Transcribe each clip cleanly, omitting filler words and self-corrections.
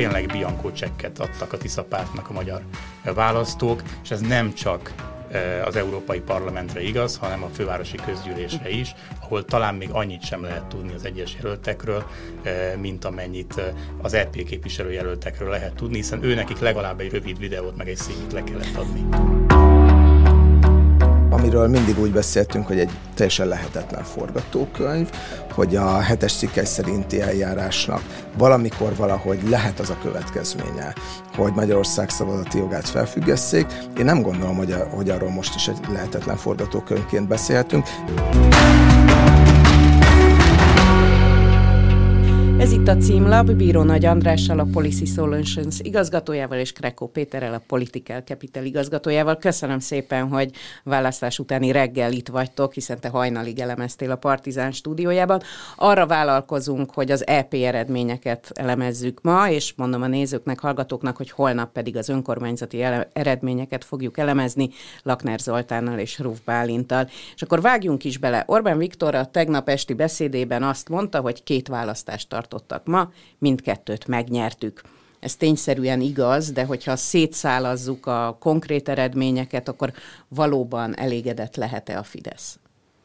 tényleg bianco csekket adtak a Tisza pártnak a magyar választók, és ez nem csak az Európai Parlamentre igaz, hanem a fővárosi közgyűlésre is, ahol talán még annyit sem lehet tudni az egyes jelöltekről, mint amennyit az EP képviselőjelöltekről lehet tudni, hiszen őnekik legalább egy rövid videót meg egy színit le kellett adni. Amiről mindig úgy beszéltünk, hogy egy teljesen lehetetlen forgatókönyv, hogy a 7-es cikkely szerinti eljárásnak valamikor valahogy lehet az a következménye, hogy Magyarország szavazati jogát felfüggesszék. Én nem gondolom, hogy arról most is egy lehetetlen forgatókönyvként beszélhetünk. Ez itt a címlap, Bíró Nagy Andrással, a Policy Solutions igazgatójával, és Krekó Péterrel, a Political Capital igazgatójával. Köszönöm szépen, hogy választás utáni reggel itt vagytok, hiszen te hajnalig elemeztél a Partizán stúdiójában. Arra vállalkozunk, hogy az EP eredményeket elemezzük ma, és mondom a nézőknek, hallgatóknak, hogy holnap pedig az önkormányzati eredményeket fogjuk elemezni Lakner Zoltánnal és Ruf Bálinttal. És akkor vágjunk is bele. Orbán Viktor a tegnap esti beszédében azt mondta, hogy 2 választást tartottak ma, mindkettőt megnyertük. Ez tényszerűen igaz, de hogyha szétszálazzuk a konkrét eredményeket, akkor valóban elégedett lehet-e a Fidesz?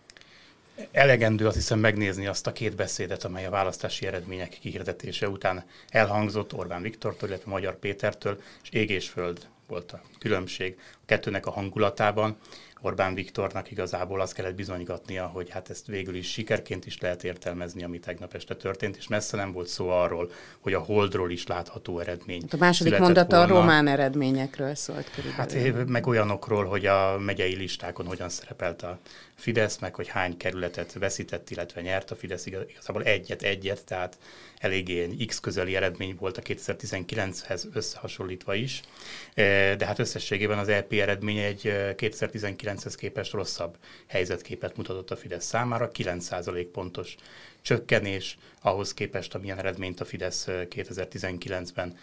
Elegendő azt hiszem megnézni azt a 2 beszédet, amely a választási eredmények kihirdetése után elhangzott Orbán Viktortól, illetve Magyar Pétertől, és ég és föld volt a különbség a kettőnek a hangulatában. Orbán Viktornak igazából azt kellett bizonygatnia, hogy hát ezt végül is sikerként is lehet értelmezni, ami tegnap este történt, és messze nem volt szó arról, hogy a Holdról is látható eredmény. A második mondata a román eredményekről szólt körülbelül. Hát meg olyanokról, hogy a megyei listákon hogyan szerepelt a Fidesz, meg hogy hány kerületet veszített, illetve nyert a Fidesz, igazából egyet, tehát eléggé X közeli eredmény volt a 2019-hez összehasonlítva is, de hát összességében az EP eredménye egy 2019-hez képest rosszabb helyzetképet mutatott a Fidesz számára, 9% pontos csökkenés ahhoz képest, amilyen eredményt a Fidesz 2019-ben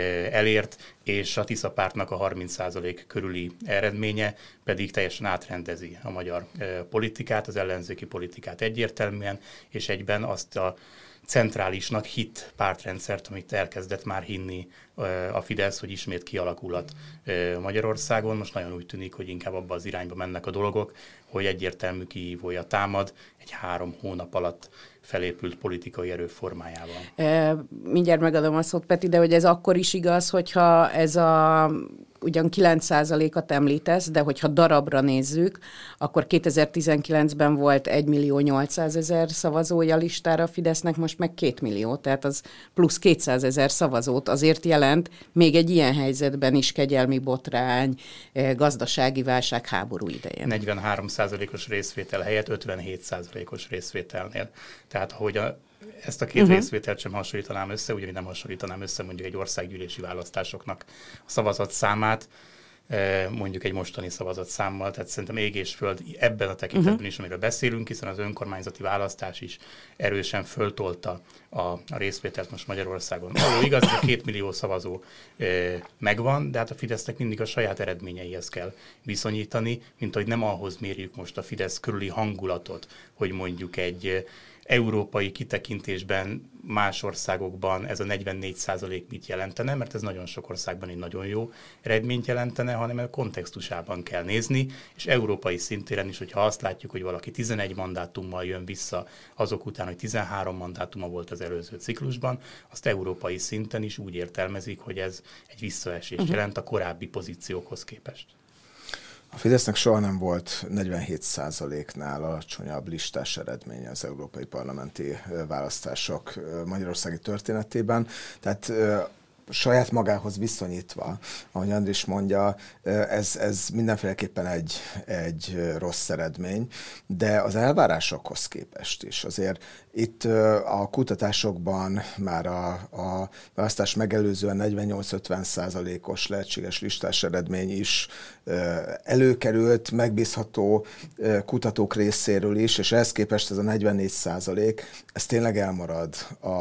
elért, és a Tisza pártnak a 30% körüli eredménye pedig teljesen átrendezi a magyar politikát, az ellenzéki politikát egyértelműen, és egyben azt a centrálisnak hitt pártrendszert, amit elkezdett már hinni a Fidesz, hogy ismét kialakulhat Magyarországon. Most nagyon úgy tűnik, hogy inkább abba az irányba mennek a dolgok, hogy egyértelmű kihívója támad egy 3 hónap alatt felépült politikai erő formájában. Mindjárt megadom a szót, Peti, de hogy ez akkor is igaz, hogyha ez a ugyan 9%-at említesz, de hogyha darabra nézzük, akkor 2019-ben volt 1.800.000 szavazója listára a Fidesznek, most meg 2 millió, tehát az plusz 200.000 szavazót azért jelent, még egy ilyen helyzetben is kegyelmi botrány, gazdasági válság, háború idején. 43%-os részvétel helyett 57%-os részvételnél. Tehát ahogy ezt a 2 részvételt sem hasonlítanám össze, ugyanígy nem hasonlítanám össze mondjuk egy országgyűlési választásoknak a szavazatszámát, mondjuk egy mostani szavazatszámmal, tehát szerintem ég és föld ebben a tekintetben is, amiről beszélünk, hiszen az önkormányzati választás is erősen föltolta a részvételt most Magyarországon. Való igaz, hogy 2 millió szavazó megvan, de hát a Fidesznek mindig a saját eredményeihez kell viszonyítani, mint hogy nem ahhoz mérjük most a Fidesz körüli hangulatot, hogy mondjuk egy európai kitekintésben más országokban ez a 44% mit jelentene, mert ez nagyon sok országban egy nagyon jó eredményt jelentene, hanem a kontextusában kell nézni, és európai szintéren is, hogyha azt látjuk, hogy valaki 11 mandátummal jön vissza azok után, hogy 13 mandátuma volt az előző ciklusban, azt európai szinten is úgy értelmezik, hogy ez egy visszaesést jelent a korábbi pozíciókhoz képest. A Fidesznek soha nem volt 47%-nál alacsonyabb listás eredménye az európai parlamenti választások magyarországi történetében. Tehát saját magához viszonyítva, ahogy Andris mondja, ez mindenféleképpen egy rossz eredmény, de az elvárásokhoz képest is. Azért itt a kutatásokban már a választás megelőzően 48-50%-os lehetséges listás eredmény is előkerült, megbízható kutatók részéről is, és ehhez képest ez a 44%, ez tényleg elmarad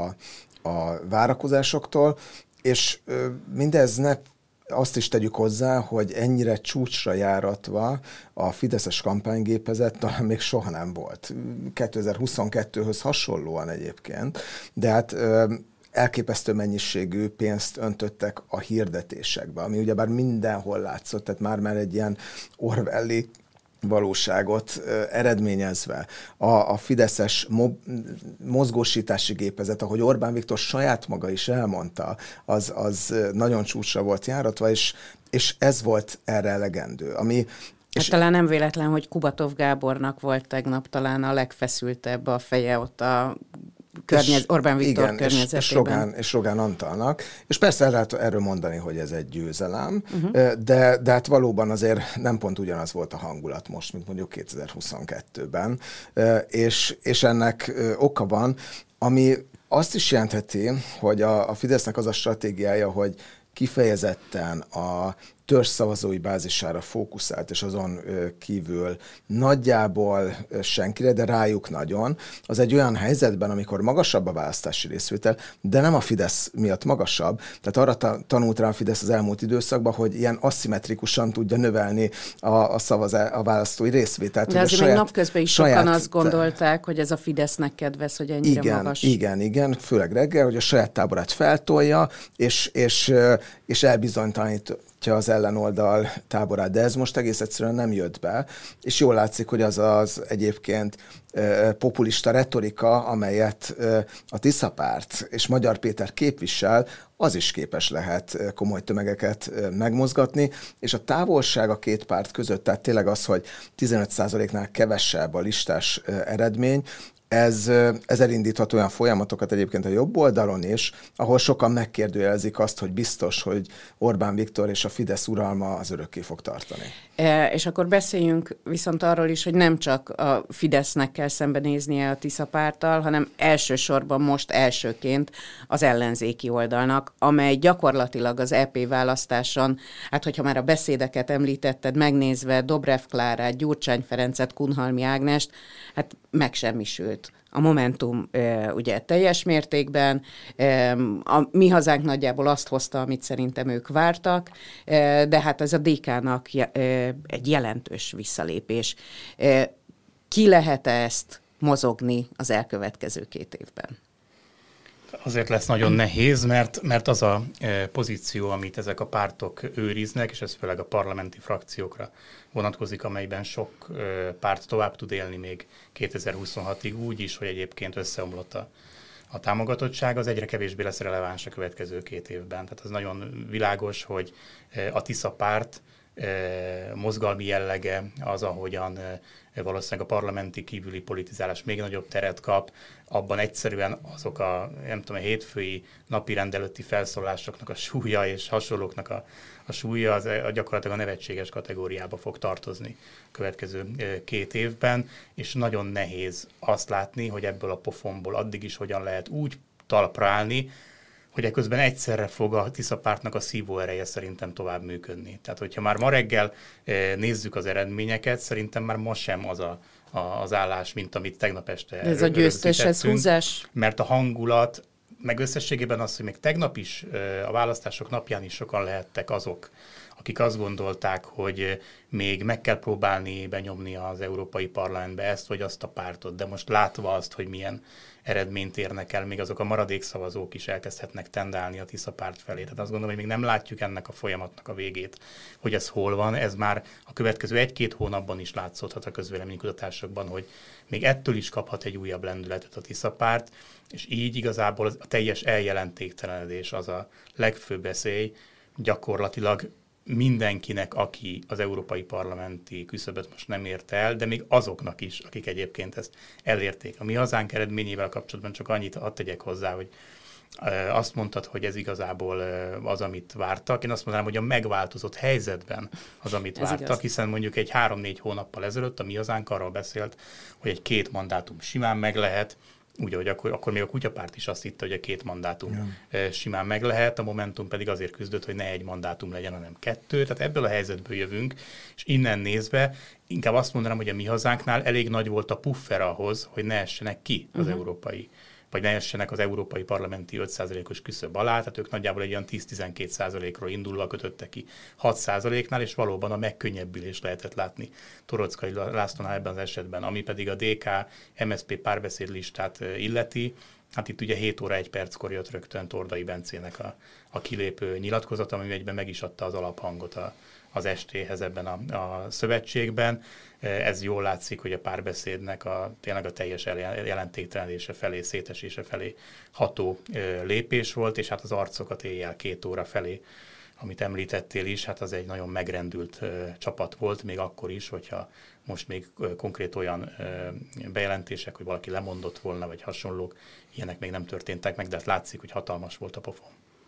a várakozásoktól, és mindez azt is tegyük hozzá, hogy ennyire csúcsra járatva a fideszes kampánygépezet talán még soha nem volt. 2022-höz hasonlóan egyébként, de hát elképesztő mennyiségű pénzt öntöttek a hirdetésekbe, ami ugyebár mindenhol látszott, tehát már egy ilyen Orwelli valóságot eredményezve. A fideszes mozgósítási gépezet, ahogy Orbán Viktor saját maga is elmondta, az nagyon csúcsra volt járatva, és ez volt erre elegendő. Hát talán nem véletlen, hogy Kubatov Gábornak volt tegnap talán a legfeszültebb a feje ott a Orbán Viktor igen, környezetében. És Rogán Antalnak. És persze lehet erről mondani, hogy ez egy győzelem, de hát valóban azért nem pont ugyanaz volt a hangulat most, mint mondjuk 2022-ben. És ennek oka van, ami azt is jelentheti, hogy a Fidesznek az a stratégiája, hogy kifejezetten a törzsszavazói bázisára fókuszált, és azon kívül nagyjából senkire, de rájuk nagyon, az egy olyan helyzetben, amikor magasabb a választási részvétel, de nem a Fidesz miatt magasabb, tehát arra tanult rá a Fidesz az elmúlt időszakban, hogy ilyen aszimmetrikusan tudja növelni a választói részvételt. De azért még napközben is sokan azt gondolták, hogy ez a Fidesznek kedvez, hogy ennyire magas. Igen, főleg reggel, hogy a saját táborát feltolja, és elbizonytalanítja az ellenoldal táborát, de ez most egész egyszerűen nem jött be, és jól látszik, hogy az egyébként populista retorika, amelyet a Tisza párt és Magyar Péter képvisel, az is képes lehet komoly tömegeket megmozgatni, és a távolság a két párt között, tehát tényleg az, hogy 15%-nál kevesebb a listás eredmény, ez elindíthat olyan folyamatokat egyébként a jobb oldalon is, ahol sokan megkérdőjelezik azt, hogy biztos, hogy Orbán Viktor és a Fidesz uralma az örökké fog tartani. És akkor beszéljünk viszont arról is, hogy nem csak a Fidesznek kell szembenéznie a Tisza párttal, hanem elsősorban most elsőként az ellenzéki oldalnak, amely gyakorlatilag az EP választáson, hát hogyha már a beszédeket említetted, megnézve Dobrev Klárát, Gyurcsány Ferencet, Kunhalmi Ágnest, hát megsemmisült. A Momentum ugye teljes mértékben, a Mi Hazánk nagyjából azt hozta, amit szerintem ők vártak, de hát ez a DK-nak egy jelentős visszalépés. Ki lehet ezt mozogni az elkövetkező 2 évben? Azért lesz nagyon nehéz, mert az a pozíció, amit ezek a pártok őriznek, és ez főleg a parlamenti frakciókra vonatkozik, amelyben sok párt tovább tud élni még 2026-ig úgy is, hogy egyébként összeomlott a támogatottság, az egyre kevésbé lesz releváns a következő 2 évben. Tehát az nagyon világos, hogy a Tisza párt mozgalmi jellege az, ahogyan valószínűleg a parlamenti kívüli politizálás még nagyobb teret kap, abban egyszerűen azok a hétfői napirend előtti felszólásoknak a súlya és hasonlóknak a súlya az gyakorlatilag a nevetséges kategóriába fog tartozni a következő 2 évben, és nagyon nehéz azt látni, hogy ebből a pofonból addig is hogyan lehet úgy talpra állni, hogy eközben egyszerre fog a Tisza pártnak a szívóereje szerintem tovább működni. Tehát, hogyha már ma reggel nézzük az eredményeket, szerintem már ma sem az állás, mint amit tegnap este ez a győztes húzás? Mert a hangulat, meg összességében az, hogy még tegnap is, a választások napján is sokan lehettek azok, akik azt gondolták, hogy még meg kell próbálni benyomni az Európai Parlamentbe ezt vagy azt a pártot, de most látva azt, hogy milyen eredményt érnek el, még azok a maradék szavazók is elkezdhetnek tendálni a Tisza párt felé. Tehát azt gondolom, hogy még nem látjuk ennek a folyamatnak a végét, hogy ez hol van. Ez már a következő 1-2 hónapban is látszódhat a közvéleménykutatásokban, hogy még ettől is kaphat egy újabb lendületet a Tisza párt, és így igazából a teljes eljelentéktelenedés az a legfőbb veszély gyakorlatilag mindenkinek, aki az európai parlamenti küszöböt most nem érte el, de még azoknak is, akik egyébként ezt elérték. A Mi Hazánk eredményével kapcsolatban csak annyit hadd tegyek hozzá, hogy azt mondtad, hogy ez igazából az, amit vártak. Én azt mondanám, hogy a megváltozott helyzetben az, amit vártak, hiszen mondjuk egy 3-4 hónappal ezelőtt a Mi Hazánk arról beszélt, hogy egy 2 mandátum simán meg lehet, úgy, hogy akkor még a Kutyapárt is azt hitte, hogy a 2 mandátum simán meg lehet, a Momentum pedig azért küzdött, hogy ne 1 mandátum legyen, hanem 2. Tehát ebből a helyzetből jövünk, és innen nézve inkább azt mondanám, hogy a Mi Hazánknál elég nagy volt a puffer ahhoz, hogy ne essenek ki az európai, vagy ne essenek az európai parlamenti 5%-os küszöb alá, tehát ők nagyjából egy olyan 10-12%-ról indulva kötöttek ki 6%-nál, és valóban a megkönnyebbülést lehetett látni Torockai Lászlónál ebben az esetben, ami pedig a DK-MSZP párbeszéd listát illeti. Hát itt ugye 7 óra 1 perckor jött rögtön Tordai Bencének a kilépő nyilatkozata, ami egyben meg is adta az alaphangot az ST-hez ebben a szövetségben. Ez jól látszik, hogy a párbeszédnek tényleg a teljes jelentéktelenése felé, szétesése felé ható lépés volt, és hát az arcokat éjjel 2 óra felé, amit említettél is, hát az egy nagyon megrendült csapat volt, még akkor is, hogyha most még konkrét olyan bejelentések, hogy valaki lemondott volna, vagy hasonlók, ilyenek még nem történtek meg, de hát látszik, hogy hatalmas volt a pofon.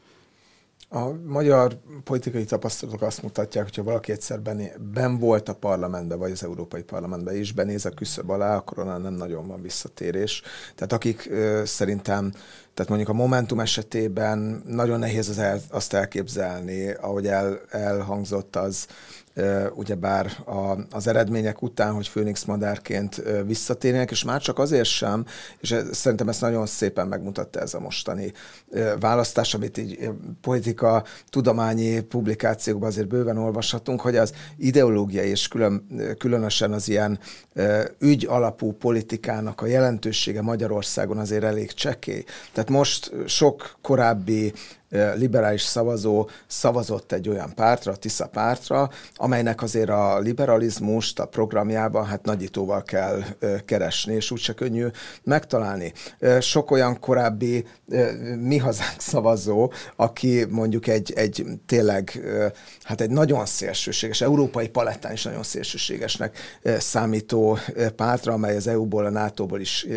A magyar politikai tapasztalatok azt mutatják, hogyha valaki egyszer ben volt a parlamentben, vagy az Európai Parlamentben is, benéz a küszöb alá, akkor onnan nem nagyon van visszatérés. Tehát akik szerintem, tehát mondjuk a Momentum esetében nagyon nehéz azt elképzelni, ahogy elhangzott az, ugyebár az eredmények után, hogy főnix madárként visszatérjenek, és már csak azért sem, és szerintem ezt nagyon szépen megmutatta ez a mostani választás, amit így politika, tudományi publikációkban azért bőven olvashatunk, hogy az ideológiai és különösen az ilyen ügy alapú politikának a jelentősége Magyarországon azért elég csekély. Tehát most sok korábbi liberális szavazó szavazott egy olyan pártra, a Tisza pártra, amelynek azért a liberalizmust a programjában hát nagyítóval kell keresni, és úgyse könnyű megtalálni. Sok olyan korábbi Mi Hazánk szavazó, aki mondjuk egy tényleg, hát egy nagyon szélsőséges, európai palettán is nagyon szélsőségesnek számító pártra, amely az EU-ból, a NATO-ból is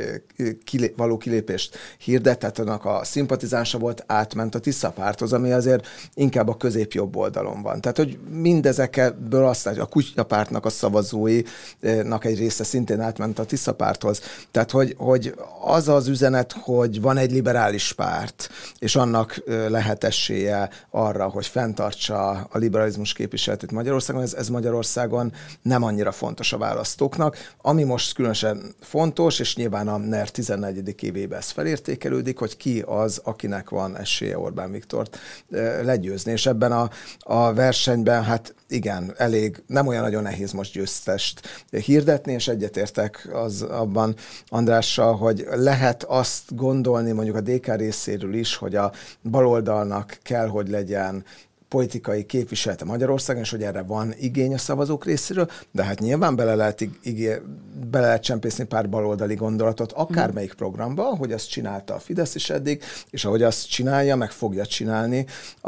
való kilépést hirdett, tehát annak a szimpatizánsa volt, átment a Tisza párthoz, ami azért inkább a közép-jobb oldalon van. Tehát, hogy mindezekből aztán a Kutyapártnak a szavazóinak egy része szintén átment a Tisza párthoz. Tehát, hogy az az üzenet, hogy van egy liberális párt, és annak lehet esélye arra, hogy fenntartsa a liberalizmus képviseletét Magyarországon, ez Magyarországon nem annyira fontos a választóknak. Ami most különösen fontos, és nyilván a NER 14. évében ez felértékelődik, hogy ki az, akinek van esélye Orbán Viktort legyőzni. És ebben a versenyben, hát igen, nem olyan nagyon nehéz most győztest hirdetni, és egyetértek abban Andrással, hogy lehet azt gondolni mondjuk a DK részéről is, hogy a baloldalnak kell, hogy legyen politikai képviselete Magyarországon, és hogy erre van igény a szavazók részéről, de hát nyilván bele lehet csempészni pár baloldali gondolatot akármelyik programba, ahogy azt csinálta a Fidesz is eddig, és ahogy azt csinálja, meg fogja csinálni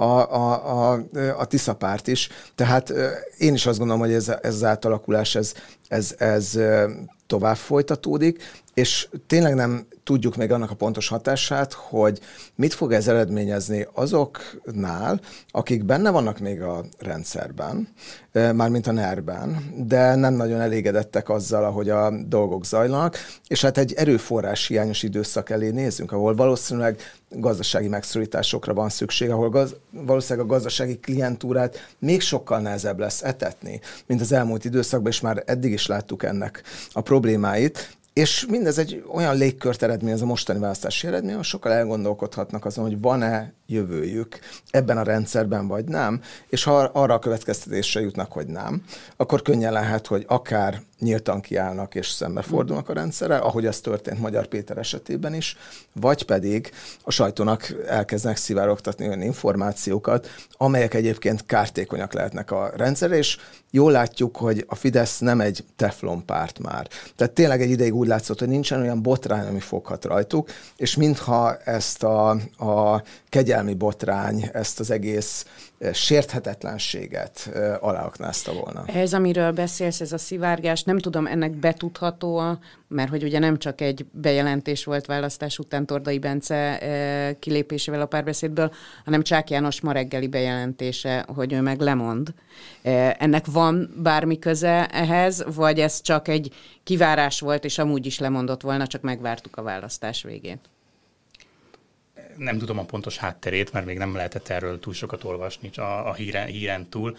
a Tisza párt is. Tehát én is azt gondolom, hogy ez az átalakulás, ez tovább folytatódik, és tényleg nem tudjuk még annak a pontos hatását, hogy mit fog ez eredményezni azoknál, akik benne vannak még a rendszerben, mármint a NER-ben, de nem nagyon elégedettek azzal, ahogy a dolgok zajlanak, és hát egy erőforrás hiányos időszak elé nézünk, ahol valószínűleg gazdasági megszorításokra van szükség, ahol valószínűleg a gazdasági klientúrát még sokkal nehezebb lesz etetni, mint az elmúlt időszakban, és már eddig is láttuk ennek a problémáit. És mindez egy olyan légkört eredmény, ez a mostani választási eredmény, hogy sokkal elgondolkodhatnak azon, hogy van-e jövőjük ebben a rendszerben, vagy nem, és ha arra a következtetésre jutnak, hogy nem, akkor könnyen lehet, hogy akár nyíltan kiállnak és szembefordulnak a rendszerre, ahogy az történt Magyar Péter esetében is, vagy pedig a sajtónak elkezdenek szivárogtatni olyan információkat, amelyek egyébként kártékonyak lehetnek a rendszerre, és jól látjuk, hogy a Fidesz nem egy teflon párt már. Tehát tényleg egy ideig úgy látszott, hogy nincsen olyan botrány, ami foghat rajtuk, és mintha ezt a kegyelmi botrány, ezt az egész sérthetetlenséget aláaknázta volna. Ez, amiről beszélsz, ez a szivárgás, nem tudom, ennek betudható, mert hogy ugye nem csak egy bejelentés volt választás után Tordai Bence kilépésével a párbeszédből, hanem Csák János ma reggeli bejelentése, hogy ő meg lemond. Ennek van bármi köze ehhez, vagy ez csak egy kivárás volt, és amúgy is lemondott volna, csak megvártuk a választás végén? Nem tudom a pontos hátterét, mert még nem lehetett erről túl sokat olvasni a híren túl.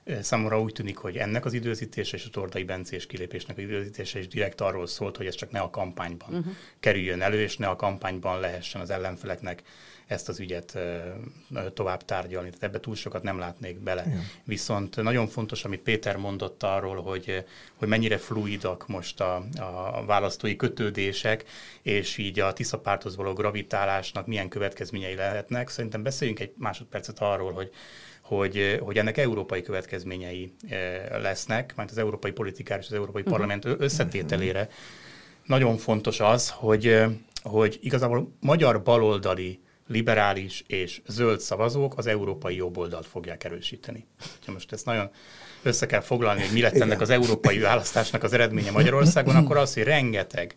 Számomra úgy tűnik, hogy ennek az időzítése és a Tordai Bencés kilépésnek az időzítése is direkt arról szólt, hogy ez csak ne a kampányban kerüljön elő, és ne a kampányban lehessen az ellenfeleknek ezt az ügyet tovább tárgyalni. Tehát ebbe túl sokat nem látnék bele. Ja. Viszont nagyon fontos, amit Péter mondott arról, hogy mennyire fluidak most a választói kötődések, és így a Tisza párthoz való gravitálásnak milyen következményei lehetnek. Szerintem beszéljünk egy másodpercet arról, hogy ennek európai következményei lesznek, mert az európai politikára és az európai parlament összetételére. Nagyon fontos az, hogy igazából magyar baloldali, liberális és zöld szavazók az európai jobboldalt fogják erősíteni. Ha most ezt nagyon össze kell foglalni, hogy mi lett ennek az európai választásnak az eredménye Magyarországon, akkor az, hogy rengeteg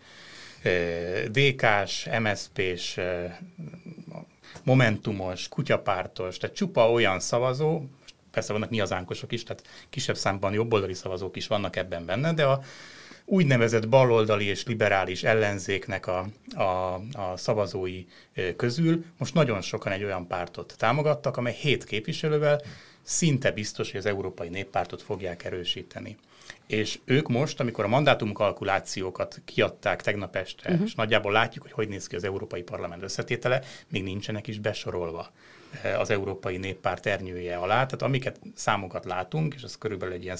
DK-s, MSZP-s, momentumos, kutyapártos, tehát csupa olyan szavazó, persze vannak nyiazánkosok is, tehát kisebb számban jobboldali szavazók is vannak ebben benne, de a úgynevezett baloldali és liberális ellenzéknek a szavazói közül most nagyon sokan egy olyan pártot támogattak, amely 7 képviselővel szinte biztos, hogy az Európai Néppártot fogják erősíteni. És ők most, amikor a mandátumkalkulációkat kiadták tegnap este, és nagyjából látjuk, hogy néz ki az Európai Parlament összetétele, még nincsenek is besorolva az Európai Néppárt ernyője alá. Tehát amiket számokat látunk, és az körülbelül egy ilyen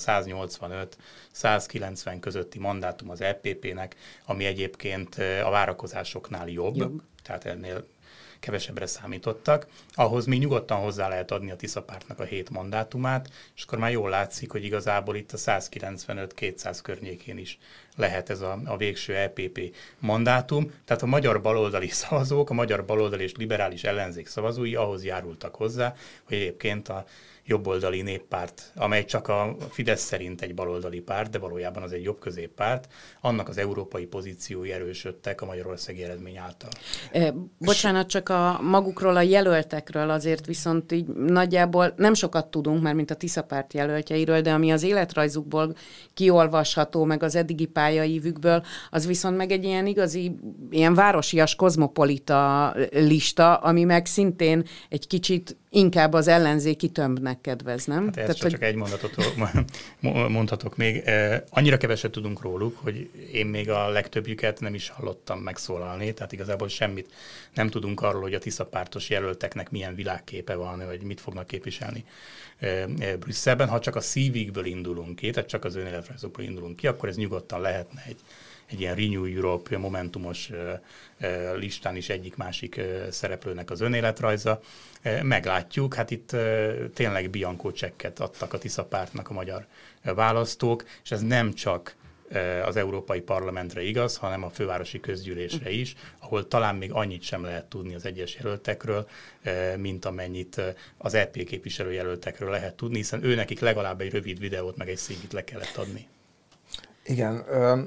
185-190 közötti mandátum az EPP-nek, ami egyébként a várakozásoknál jobb. Tehát ennél kevesebbre számítottak, ahhoz még nyugodtan hozzá lehet adni a Tisza pártnak a 7 mandátumát, és akkor már jól látszik, hogy igazából itt a 195-200 környékén is lehet ez a végső EPP mandátum. Tehát a magyar baloldali szavazók, a magyar baloldali és liberális ellenzék szavazói ahhoz járultak hozzá, hogy egyébként a jobboldali néppárt, amely csak a Fidesz szerint egy baloldali párt, de valójában az egy jobb-középpárt, annak az európai pozíciói erősödtek a magyarországi eredmény által. Bocsánat, csak a magukról, a jelöltekről azért viszont így nagyjából nem sokat tudunk, mert mint a Tisza párt jelöltjeiről, de ami az életrajzukból kiolvasható, meg az eddigi pályaívükből, az viszont meg egy ilyen igazi, ilyen városias, kozmopolita lista, ami meg szintén egy kicsit inkább az ellenzéki tömbnek kedvez, nem? Hát ezt csak egy mondatot mondhatok még. Annyira keveset tudunk róluk, hogy én még a legtöbbjüket nem is hallottam megszólalni, tehát igazából semmit nem tudunk arról, hogy a Tisza pártos jelölteknek milyen világképe van, vagy mit fognak képviselni Brüsszelben. Ha csak a szívükből indulunk ki, tehát csak az önéletrajzokból indulunk ki, akkor ez nyugodtan lehetne egy ilyen Renew Europe momentumos listán is egyik-másik szereplőnek az önéletrajza. Meglátjuk, hát itt tényleg bianco csekket adtak a Tisza pártnak a magyar választók, és ez nem csak az Európai Parlamentre igaz, hanem a fővárosi közgyűlésre is, ahol talán még annyit sem lehet tudni az egyes jelöltekről, mint amennyit az EP képviselőjelöltekről lehet tudni, hiszen őnekik legalább egy rövid videót, meg egy CV-t le kellett adni. Igen,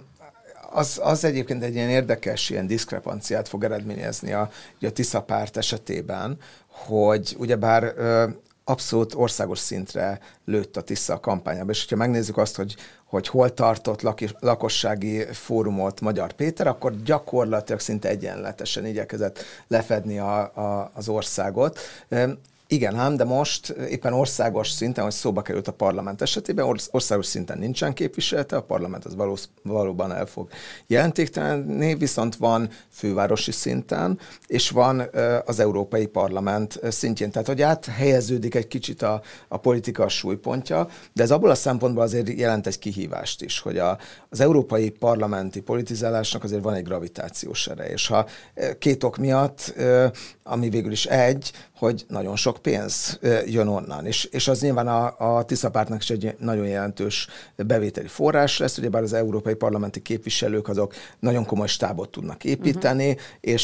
az egyébként egy ilyen érdekes ilyen diszkrepanciát fog eredményezni a Tisza párt esetében, hogy ugyebár abszolút országos szintre lőtt a Tisza a kampányába, és ha megnézzük azt, hogy hol tartott lakossági fórumot Magyar Péter, akkor gyakorlatilag szinte egyenletesen igyekezett lefedni az országot. Igen ám, de most éppen országos szinten, hogy szóba került a parlament esetében, országos szinten nincsen képviselete, a parlament az valóban el fog jelentéktelenni, viszont van fővárosi szinten, és van az Európai Parlament szintjén. Tehát, hogy áthelyeződik egy kicsit a politika súlypontja, de ez abból a szempontból azért jelent egy kihívást is, hogy az európai parlamenti politizálásnak azért van egy gravitációs ereje, és ha 2 ok miatt, ami végül is hogy nagyon sok pénz jön onnan, és az nyilván a Tisza pártnak is egy nagyon jelentős bevételi forrás lesz, ugyebár az európai parlamenti képviselők azok nagyon komoly stábot tudnak építeni,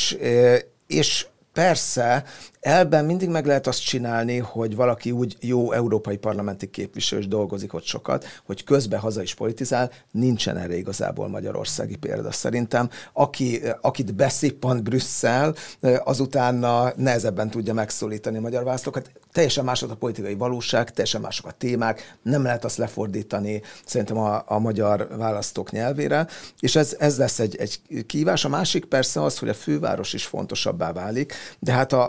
és persze, elben mindig meg lehet azt csinálni, hogy valaki úgy jó európai parlamenti képviselő, és dolgozik ott sokat, hogy közben haza is politizál, nincsen erre igazából magyarországi példa szerintem. Akit beszippant Brüsszel, azutána nehezebben tudja megszólítani a magyar választókat. Teljesen más a politikai valóság, teljesen mások a témák, nem lehet azt lefordítani szerintem a magyar választók nyelvére, és ez lesz egy kihívás. A másik persze az, hogy a főváros is fontosabbá válik, de hát ha a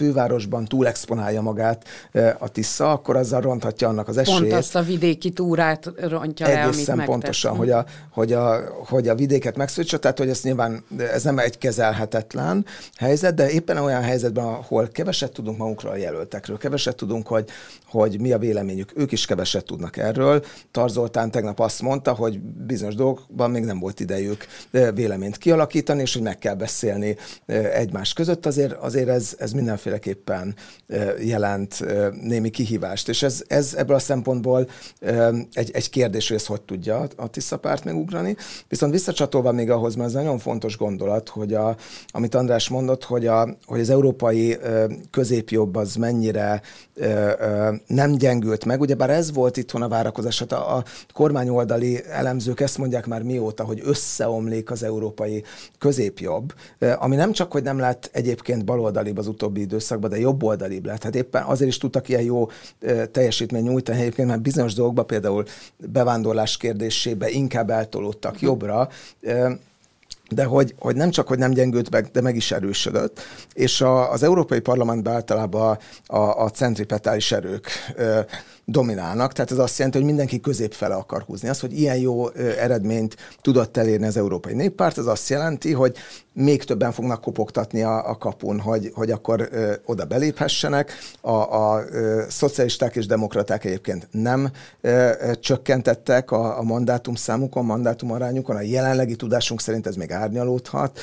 fővárosban túl exponálja magát a Tisza, akkor azzal ronthatja annak az esélyét. Pont azt a vidéki túrát rontja le, amit egészen pontosan, hogy a vidéket megszólítsa, tehát hogy ez nem egy kezelhetetlen helyzet, de éppen olyan helyzetben, ahol keveset tudunk magunkról a jelöltekről, keveset tudunk, hogy mi a véleményük, ők is keveset tudnak erről. Tarz Zoltán tegnap azt mondta, hogy bizonyos dolgokban még nem volt idejük véleményt kialakítani, és hogy meg kell beszélni egymás között, azért ez mindenféleképpen jelent némi kihívást. És ez ebből a szempontból egy kérdés, hogy ezt hogy tudja a Tisza párt megugrani. Viszont visszacsatolva még ahhoz, mert ez nagyon fontos gondolat, hogy amit András mondott, hogy az európai középjobb az mennyire nem gyengült meg. Ugyebár ez volt itthon a várakozás. Hát a kormányoldali elemzők ezt mondják már mióta, hogy összeomlik az európai középjobb, ami nem csak, hogy nem lett egyébként baloldalibb az utóbbi időszakban, de jobboldalibb lett. Hát éppen azért is tudtak ilyen jó teljesítmény nyújtani egyébként, mert bizonyos dolgokban, például bevándorlás kérdésébe inkább eltolódtak jobbra, de hogy nem csak, hogy nem gyengült meg, de meg is erősödött. És az Európai Parlamentben általában a centripetális erők dominálnak, tehát ez azt jelenti, hogy mindenki középfele akar húzni. Az, hogy ilyen jó eredményt tudott elérni az Európai Néppárt, az azt jelenti, hogy még többen fognak kopogtatni a kapun, hogy akkor oda beléphessenek. A szocialisták és demokraták egyébként nem csökkentettek a mandátumszámukon, mandátumarányukon. A jelenlegi tudásunk szerint ez még árnyalódhat.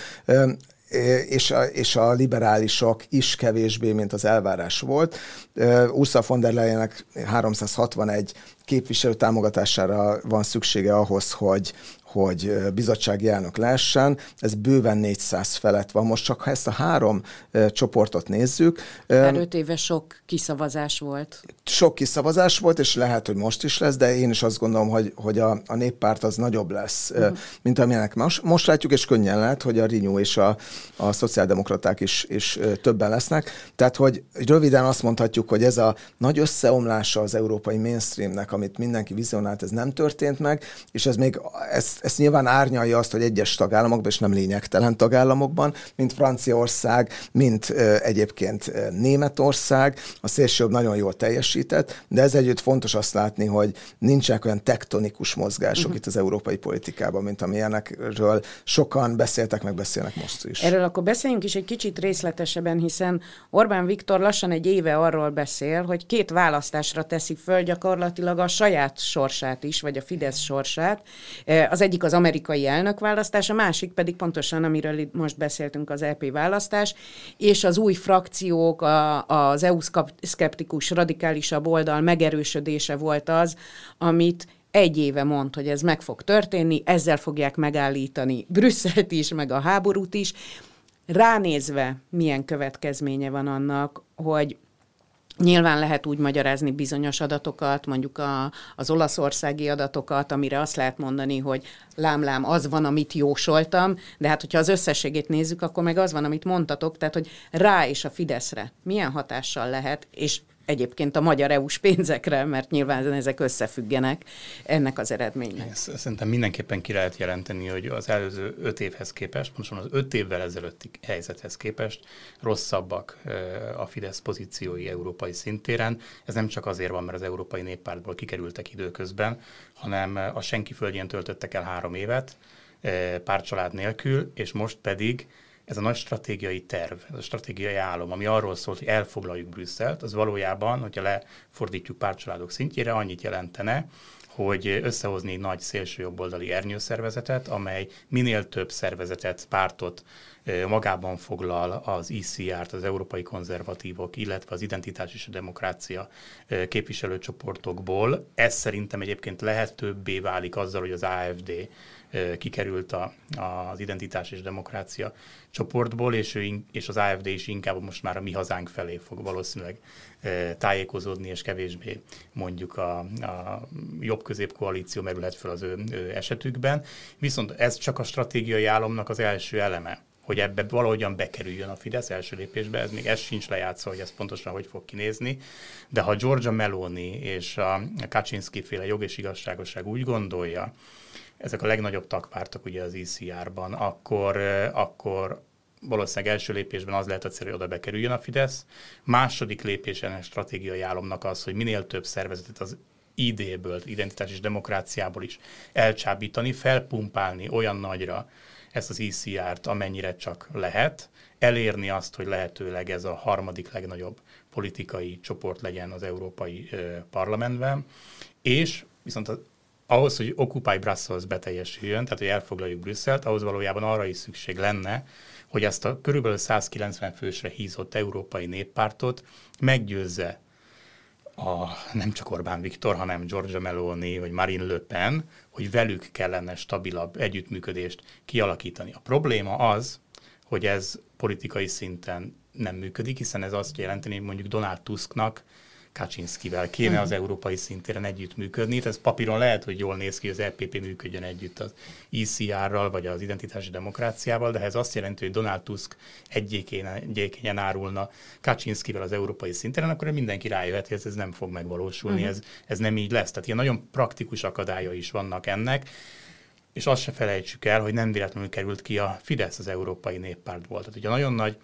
És a liberálisok is kevésbé, mint az elvárás volt. Ursula von der Leyennek 361 képviselő támogatására van szüksége ahhoz, hogy bizottsági elnök lehessen. Ez bőven 400 felett van. Most csak ha ezt a 3 csoportot nézzük. Már 5 éve sok kiszavazás volt. Sok kiszavazás volt, és lehet, hogy most is lesz, de én is azt gondolom, hogy a néppárt az nagyobb lesz, mint amilyenek most látjuk, és könnyen lehet, hogy a Renew és a szociáldemokraták is többen lesznek. Tehát, hogy röviden azt mondhatjuk, hogy ez a nagy összeomlása az európai mainstreamnek, amit mindenki vizionált, ez nem történt meg, és ez még ezt nyilván árnyalja azt, hogy egyes tagállamokban, és nem lényegtelen tagállamokban, mint Franciaország, mint egyébként Németország, a szélsőjobb nagyon jól teljesített, de ez együtt fontos azt látni, hogy nincsenek olyan tektonikus mozgások itt az európai politikában, mint amilyenekről sokan beszéltek, meg beszélnek most is. Erről akkor beszéljünk is egy kicsit részletesebben, hiszen Orbán Viktor lassan egy éve arról beszél, hogy 2 választásra teszi föl gyakorlatilag a saját sorsát is, vagy a Fidesz sorsát. Az egyik az amerikai elnökválasztás, a másik pedig pontosan, amiről itt most beszéltünk, az EP választás, és az új frakciók, az EU-szkeptikus, radikálisabb oldal megerősödése volt az, amit egy éve mond, hogy ez meg fog történni, ezzel fogják megállítani Brüsszelt is, meg a háborút is. Ránézve, milyen következménye van annak, hogy nyilván lehet úgy magyarázni bizonyos adatokat, mondjuk az olaszországi adatokat, amire azt lehet mondani, hogy lám, az van, amit jósoltam, de hát, hogyha az összességét nézzük, akkor meg az van, amit mondtatok, tehát, hogy rá és a Fideszre milyen hatással lehet, és egyébként a magyar EU-s pénzekre, mert nyilván ezek összefüggenek ennek az eredménynek. Szerintem mindenképpen ki lehet jelenteni, hogy az előző 5 évhez képest, pontosan az 5 évvel ezelőtti helyzethez képest rosszabbak a Fidesz pozíciói európai szintéren. Ez nem csak azért van, mert az Európai Néppártból kikerültek időközben, hanem a senki földjén töltöttek el 3 évet pártcsalád nélkül, és most pedig ez a nagy stratégiai terv, ez a stratégiai álom, ami arról szólt, hogy elfoglaljuk Brüsszelt, az valójában, hogyha lefordítjuk pártcsaládok szintjére, annyit jelentene, hogy összehozni egy nagy szélsőjobboldali ernyőszervezetet, amely minél több szervezetet, pártot magában foglal, az ICR-t, az európai konzervatívok, illetve az identitás és a demokrácia képviselőcsoportokból. Ez szerintem egyébként lehetőbbé válik azzal, hogy az AfD kikerült az identitás és demokrácia csoportból, és az AfD is inkább most már a mi hazánk felé fog valószínűleg tájékozódni, és kevésbé mondjuk a jobb középkoalíció merülhet fel az ő esetükben. Viszont ez csak a stratégiai álomnak az első eleme, hogy ebbe valahogyan bekerüljön a Fidesz első lépésbe, ez sincs lejátszva, hogy ez pontosan hogy fog kinézni, de ha Giorgia Meloni és a Kaczynszki-féle jog és igazságosság úgy gondolja, ezek a legnagyobb tagpártok ugye az ICR-ban, akkor valószínűleg első lépésben az lehet a cél, hogy oda bekerüljön a Fidesz. Második lépés ennek stratégiai álomnak az, hogy minél több szervezetet az ID-ből, identitás és demokráciából is elcsábítani, felpumpálni olyan nagyra ezt az ICR-t, amennyire csak lehet, elérni azt, hogy lehetőleg ez a harmadik legnagyobb politikai csoport legyen az Európai Parlamentben, és viszont ahhoz, hogy Occupy Brussels beteljesüljön, tehát hogy elfoglaljuk Brüsszelt, ahhoz valójában arra is szükség lenne, hogy ezt a körülbelül 190 fősre hízott Európai Néppártot meggyőzze nem csak Orbán Viktor, hanem Giorgia Meloni vagy Marine Le Pen, hogy velük kellene stabilabb együttműködést kialakítani. A probléma az, hogy ez politikai szinten nem működik, hiszen ez azt jelenteni, hogy mondjuk Donald Tusknak Kaczynszkivel kéne az európai szintéren együttműködni. Ez papíron lehet, hogy jól néz ki, hogy az EPP működjön együtt az ICR-ral, vagy az identitási demokráciával, de ez azt jelenti, hogy Donald Tusk egyékenyen árulna Kaczynszkivel az európai szintéren, akkor mindenki rájöhet, hogy ez nem fog megvalósulni, ez nem így lesz. Tehát ilyen nagyon praktikus akadályai is vannak ennek, és azt se felejtsük el, hogy nem véletlenül került ki a Fidesz az Európai Néppártból. Tehát ugye nagyon nagy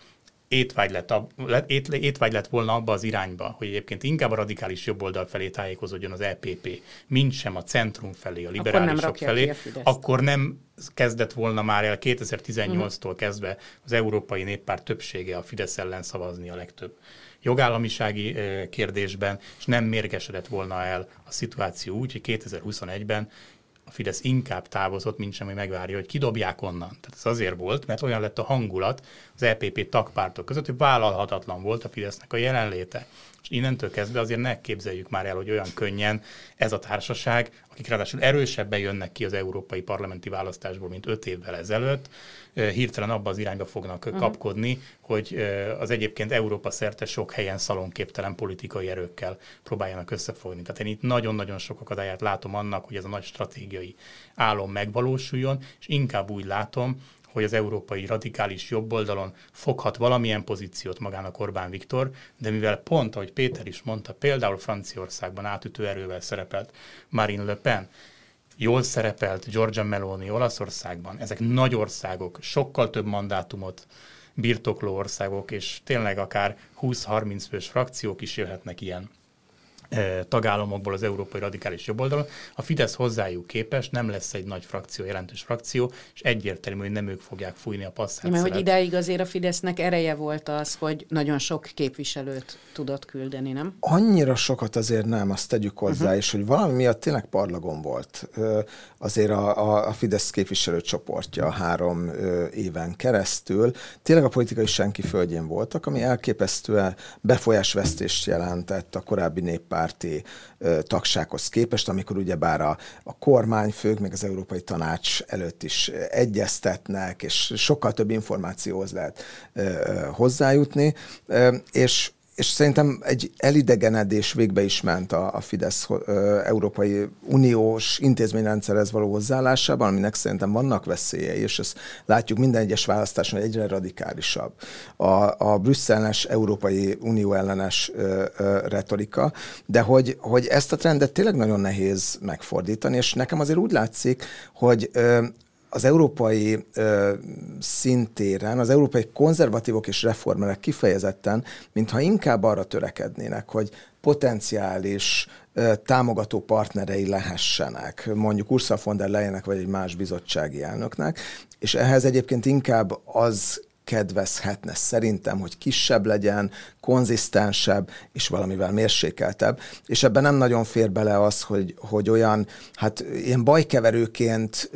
étvágy lett volna abba az irányba, hogy egyébként inkább a radikális jobboldal felé tájékozódjon az EPP, mint sem a centrum felé, a liberálisok felé, akkor nem kezdett volna már el 2018-tól kezdve az Európai Néppárt többsége a Fidesz ellen szavazni a legtöbb jogállamisági kérdésben, és nem mérgesedett volna el a szituáció úgy, hogy 2021-ben a Fidesz inkább távozott, mint sem, hogy megvárja, hogy kidobják onnan. Tehát ez azért volt, mert olyan lett a hangulat az EPP tagpártok között, hogy vállalhatatlan volt a Fidesznek a jelenléte. És innentől kezdve azért ne képzeljük már el, hogy olyan könnyen ez a társaság, akik ráadásul erősebben jönnek ki az európai parlamenti választásból, mint 5 évvel ezelőtt, hirtelen abba az irányba fognak kapkodni, hogy az egyébként Európa szerte sok helyen szalonképtelen politikai erőkkel próbáljanak összefogni. Tehát én itt nagyon-nagyon sok akadályát látom annak, hogy ez a nagy stratégiai álom megvalósuljon, és inkább úgy látom, hogy az európai radikális jobboldalon foghat valamilyen pozíciót magának Orbán Viktor, de mivel pont, ahogy Péter is mondta, például Franciaországban átütő erővel szerepelt Marine Le Pen, jól szerepelt Giorgia Meloni Olaszországban, ezek nagy országok, sokkal több mandátumot birtokló országok, és tényleg akár 20-30 fős frakciók is jöhetnek ilyen tagállamokból az európai radikális jobboldalon. A Fidesz hozzájuk képest nem lesz egy nagy frakció, jelentős frakció, és egyértelmű, hogy nem ők fogják fújni a passzát. Mert hogy idáig azért a Fidesznek ereje volt az, hogy nagyon sok képviselőt tudott küldeni, nem? Annyira sokat azért nem, azt tegyük hozzá, és hogy valami miatt tényleg parlagon volt. Azért a Fidesz képviselőcsoportja 3 éven keresztül tényleg a politikai senki földjén voltak, ami elképesztően befolyásvesztést jelentett a korábbi néppárti tagsághoz képest, amikor ugyebár a kormányfők, még az Európai Tanács előtt is egyeztetnek, és sokkal több információhoz lehet hozzájutni, és szerintem egy elidegenedés végbe is ment a Fidesz Európai Uniós intézményrendszerhez való hozzáállásában, aminek szerintem vannak veszélyei, és ezt látjuk minden egyes választáson, egyre radikálisabb. A brüsszelnes, Európai Unió ellenes retorika, de hogy ezt a trendet tényleg nagyon nehéz megfordítani, és nekem azért úgy látszik, hogy az európai szintéren, az európai konzervatívok és reformerek kifejezetten, mintha inkább arra törekednének, hogy potenciális támogató partnerei lehessenek, mondjuk Ursula von der Leyennek vagy egy más bizottsági elnöknek, és ehhez egyébként inkább az kedvezhetne szerintem, hogy kisebb legyen, konzisztensebb, és valamivel mérsékeltebb. És ebben nem nagyon fér bele az, hogy olyan, hát ilyen bajkeverőként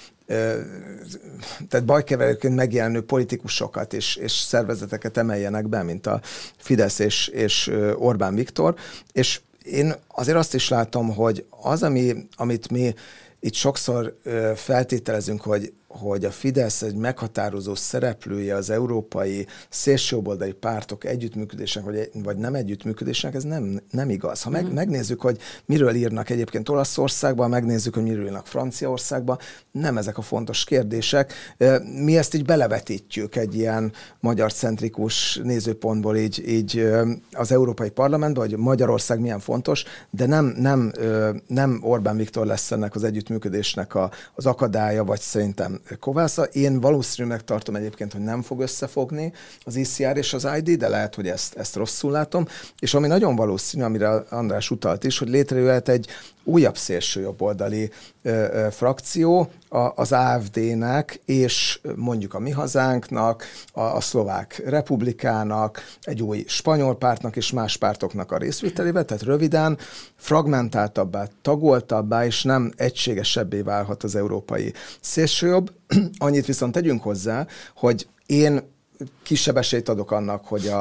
tehát bajkeverőként megjelenő politikusokat és szervezeteket emeljenek be, mint a Fidesz és Orbán Viktor. És én azért azt is látom, hogy az, amit mi itt sokszor feltételezünk, hogy a Fidesz egy meghatározó szereplője az európai szélsőjobboldali pártok együttműködésnek, vagy nem együttműködésnek, ez nem igaz. Ha megnézzük, hogy miről írnak egyébként Olaszországban, megnézzük, hogy miről írnak Franciaországban, nem ezek a fontos kérdések. Mi ezt így belevetítjük egy ilyen magyar-centrikus nézőpontból így az Európai Parlamentben, hogy Magyarország milyen fontos, de nem Orbán Viktor lesz ennek az együttműködésnek az akadálya, vagy szerintem kovásza. Én valószínűleg tartom egyébként, hogy nem fog összefogni az ICR és az ID, de lehet, hogy ezt rosszul látom. És ami nagyon valószínű, amire András utalt is, hogy létrejöhet egy újabb szélsőjobboldali frakció az AfD-nek, és mondjuk a Mi Hazánknak, a Szlovák Republikának, egy új spanyol pártnak és más pártoknak a részvételével, tehát röviden fragmentáltabbá, tagoltabbá és nem egységesebbé válhat az európai szélsőjobb. Annyit viszont tegyünk hozzá, hogy én kisebb esélyt adok annak, hogy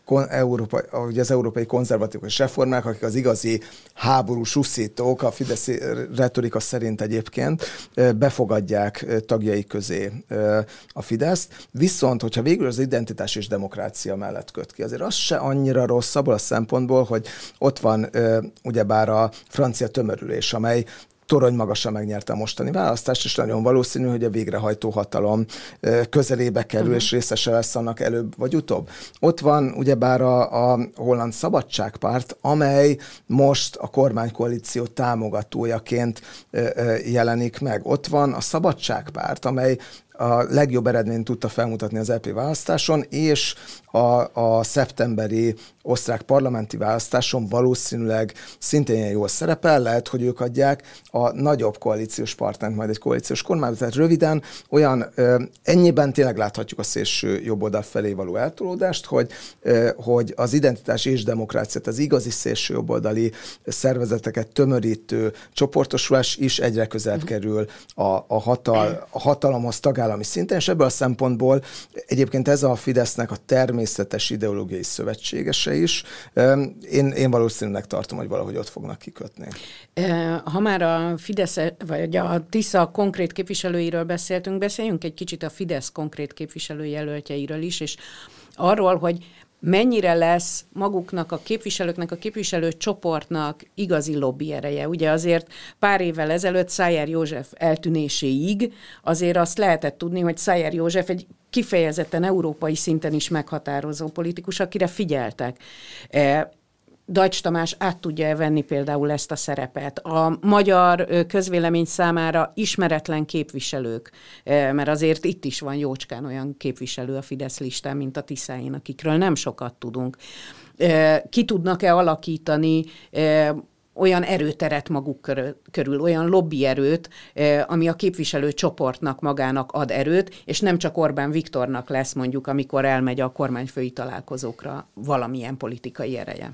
az európai konzervatívok és reformák, akik az igazi háborús uszítók, a Fidesz retorika szerint egyébként befogadják tagjai közé a Fideszt. Viszont, hogyha végül az identitás és demokrácia mellett köt ki, azért az se annyira rossz abból a szempontból, hogy ott van ugyebár a francia tömörülés, amely torony magasan megnyerte a mostani választást, és nagyon valószínű, hogy a végrehajtó hatalom közelébe kerül, és részese lesz annak előbb vagy utóbb. Ott van ugyebár a Holland Szabadságpárt, amely most a kormánykoalíció támogatójaként jelenik meg. Ott van a Szabadságpárt, amely a legjobb eredményt tudta felmutatni az EP választáson, és a szeptemberi osztrák parlamenti választáson valószínűleg szintén jól szerepel, lehet, hogy ők adják a nagyobb koalíciós partnert majd egy koalíciós kormányba. Tehát röviden ennyiben tényleg láthatjuk a szélső jobboldal felé való eltolódást, hogy az identitás és demokráciát, az igazi szélső jobboldali szervezeteket tömörítő csoportosulás is egyre közelebb kerül a hatalomhoz tagállami szinten, és ebből a szempontból egyébként ez a Fidesznek a természetes ideológiai szövetségese is. Én valószínűleg tartom, hogy valahogy ott fognak kikötni. Ha már a Fidesz, vagy a TISZA konkrét képviselőiről beszéljünk egy kicsit a Fidesz konkrét képviselőjelöltjeiről is, és arról, hogy mennyire lesz maguknak a képviselőknek, a képviselőcsoportnak igazi lobby ereje. Ugye azért pár évvel ezelőtt Szájer József eltűnéséig azért azt lehetett tudni, hogy Szájer József egy kifejezetten európai szinten is meghatározó politikus, akire figyeltek. Deutsch Tamás át tudja venni például ezt a szerepet. A magyar közvélemény számára ismeretlen képviselők, mert azért itt is van jócskán olyan képviselő a Fidesz listán, mint a Tiszáin, akikről nem sokat tudunk. Ki tudnak-e alakítani olyan erőteret maguk körül, olyan lobbyerőt, ami a képviselőcsoportnak magának ad erőt, és nem csak Orbán Viktornak lesz mondjuk, amikor elmegy a kormányfői találkozókra valamilyen politikai ereje.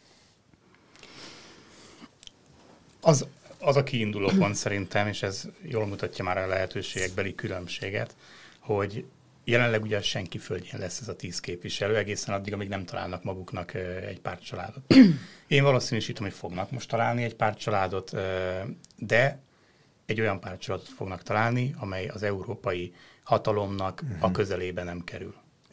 Az a kiinduló pont szerintem, és ez jól mutatja már a lehetőségekbeli különbséget, hogy jelenleg ugye senki földjén lesz ez a 10 képviselő, egészen addig, amíg nem találnak maguknak egy pártcsaládot. Én valószínűsítem, hogy fognak most találni egy pártcsaládot, de egy olyan pártcsaládot fognak találni, amely az európai hatalomnak a közelébe nem kerül.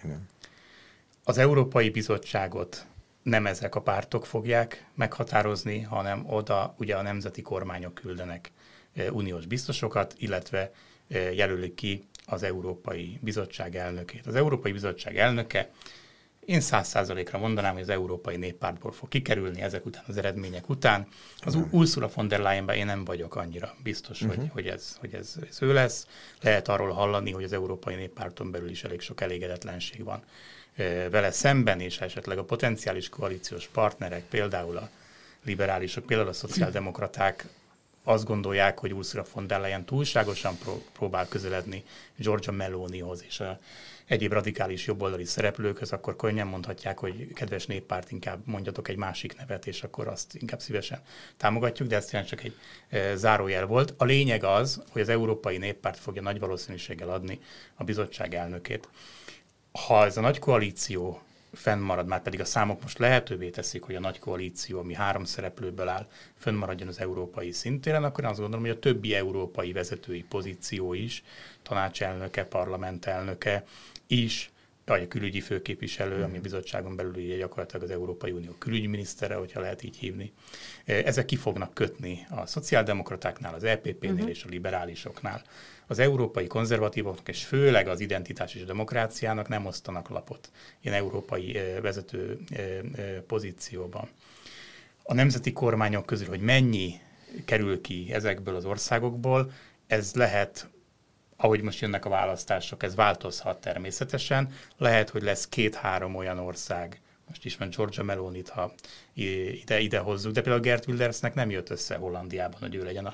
Az Európai Bizottságot nem ezek a pártok fogják meghatározni, hanem oda ugye a nemzeti kormányok küldenek uniós biztosokat, illetve jelölik ki az Európai Bizottság elnökét. Az Európai Bizottság elnöke, én 100%-ra mondanám, hogy az Európai Néppártból fog kikerülni ezek után, az eredmények után. Az Ursula von der Leyenben én nem vagyok annyira biztos, hogy ez ő lesz. Lehet arról hallani, hogy az Európai Néppárton belül is elég sok elégedetlenség van vele szemben, és esetleg a potenciális koalíciós partnerek, például a liberálisok, például a szociáldemokraták azt gondolják, hogy Ursula von der Leyen túlságosan próbál közeledni Giorgia Melonihoz és a egyéb radikális jobboldali szereplőkhöz, akkor könnyen mondhatják, hogy kedves néppárt, inkább mondjatok egy másik nevet, és akkor azt inkább szívesen támogatjuk, de ez tényleg csak egy zárójel volt. A lényeg az, hogy az Európai Néppárt fogja nagy valószínűséggel adni a bizottság elnökét. Ha ez a nagy koalíció fennmarad, már pedig a számok most lehetővé teszik, hogy a nagy koalíció, ami 3 szereplőből áll, fennmaradjon az európai szintéren, akkor én azt gondolom, hogy a többi európai vezetői pozíció is, tanácselnöke, parlamentelnöke is, vagy a külügyi főképviselő, ami a bizottságon belül ugye gyakorlatilag az Európai Unió külügyminisztere, hogyha lehet így hívni. Ezek ki fognak kötni a szociáldemokratáknál, az EPP-nél és a liberálisoknál. Az európai konzervatívoknak, és főleg az identitás és a demokráciának nem osztanak lapot ilyen európai vezető pozícióban. A nemzeti kormányok közül, hogy mennyi kerül ki ezekből az országokból, ez lehet ahogy most jönnek a választások, ez változhat természetesen. Lehet, hogy lesz 2-3 olyan ország, most is van Giorgia Melonit, ha ide hozzuk, de például Geert Wildersnek nem jött össze Hollandiában, hogy ő legyen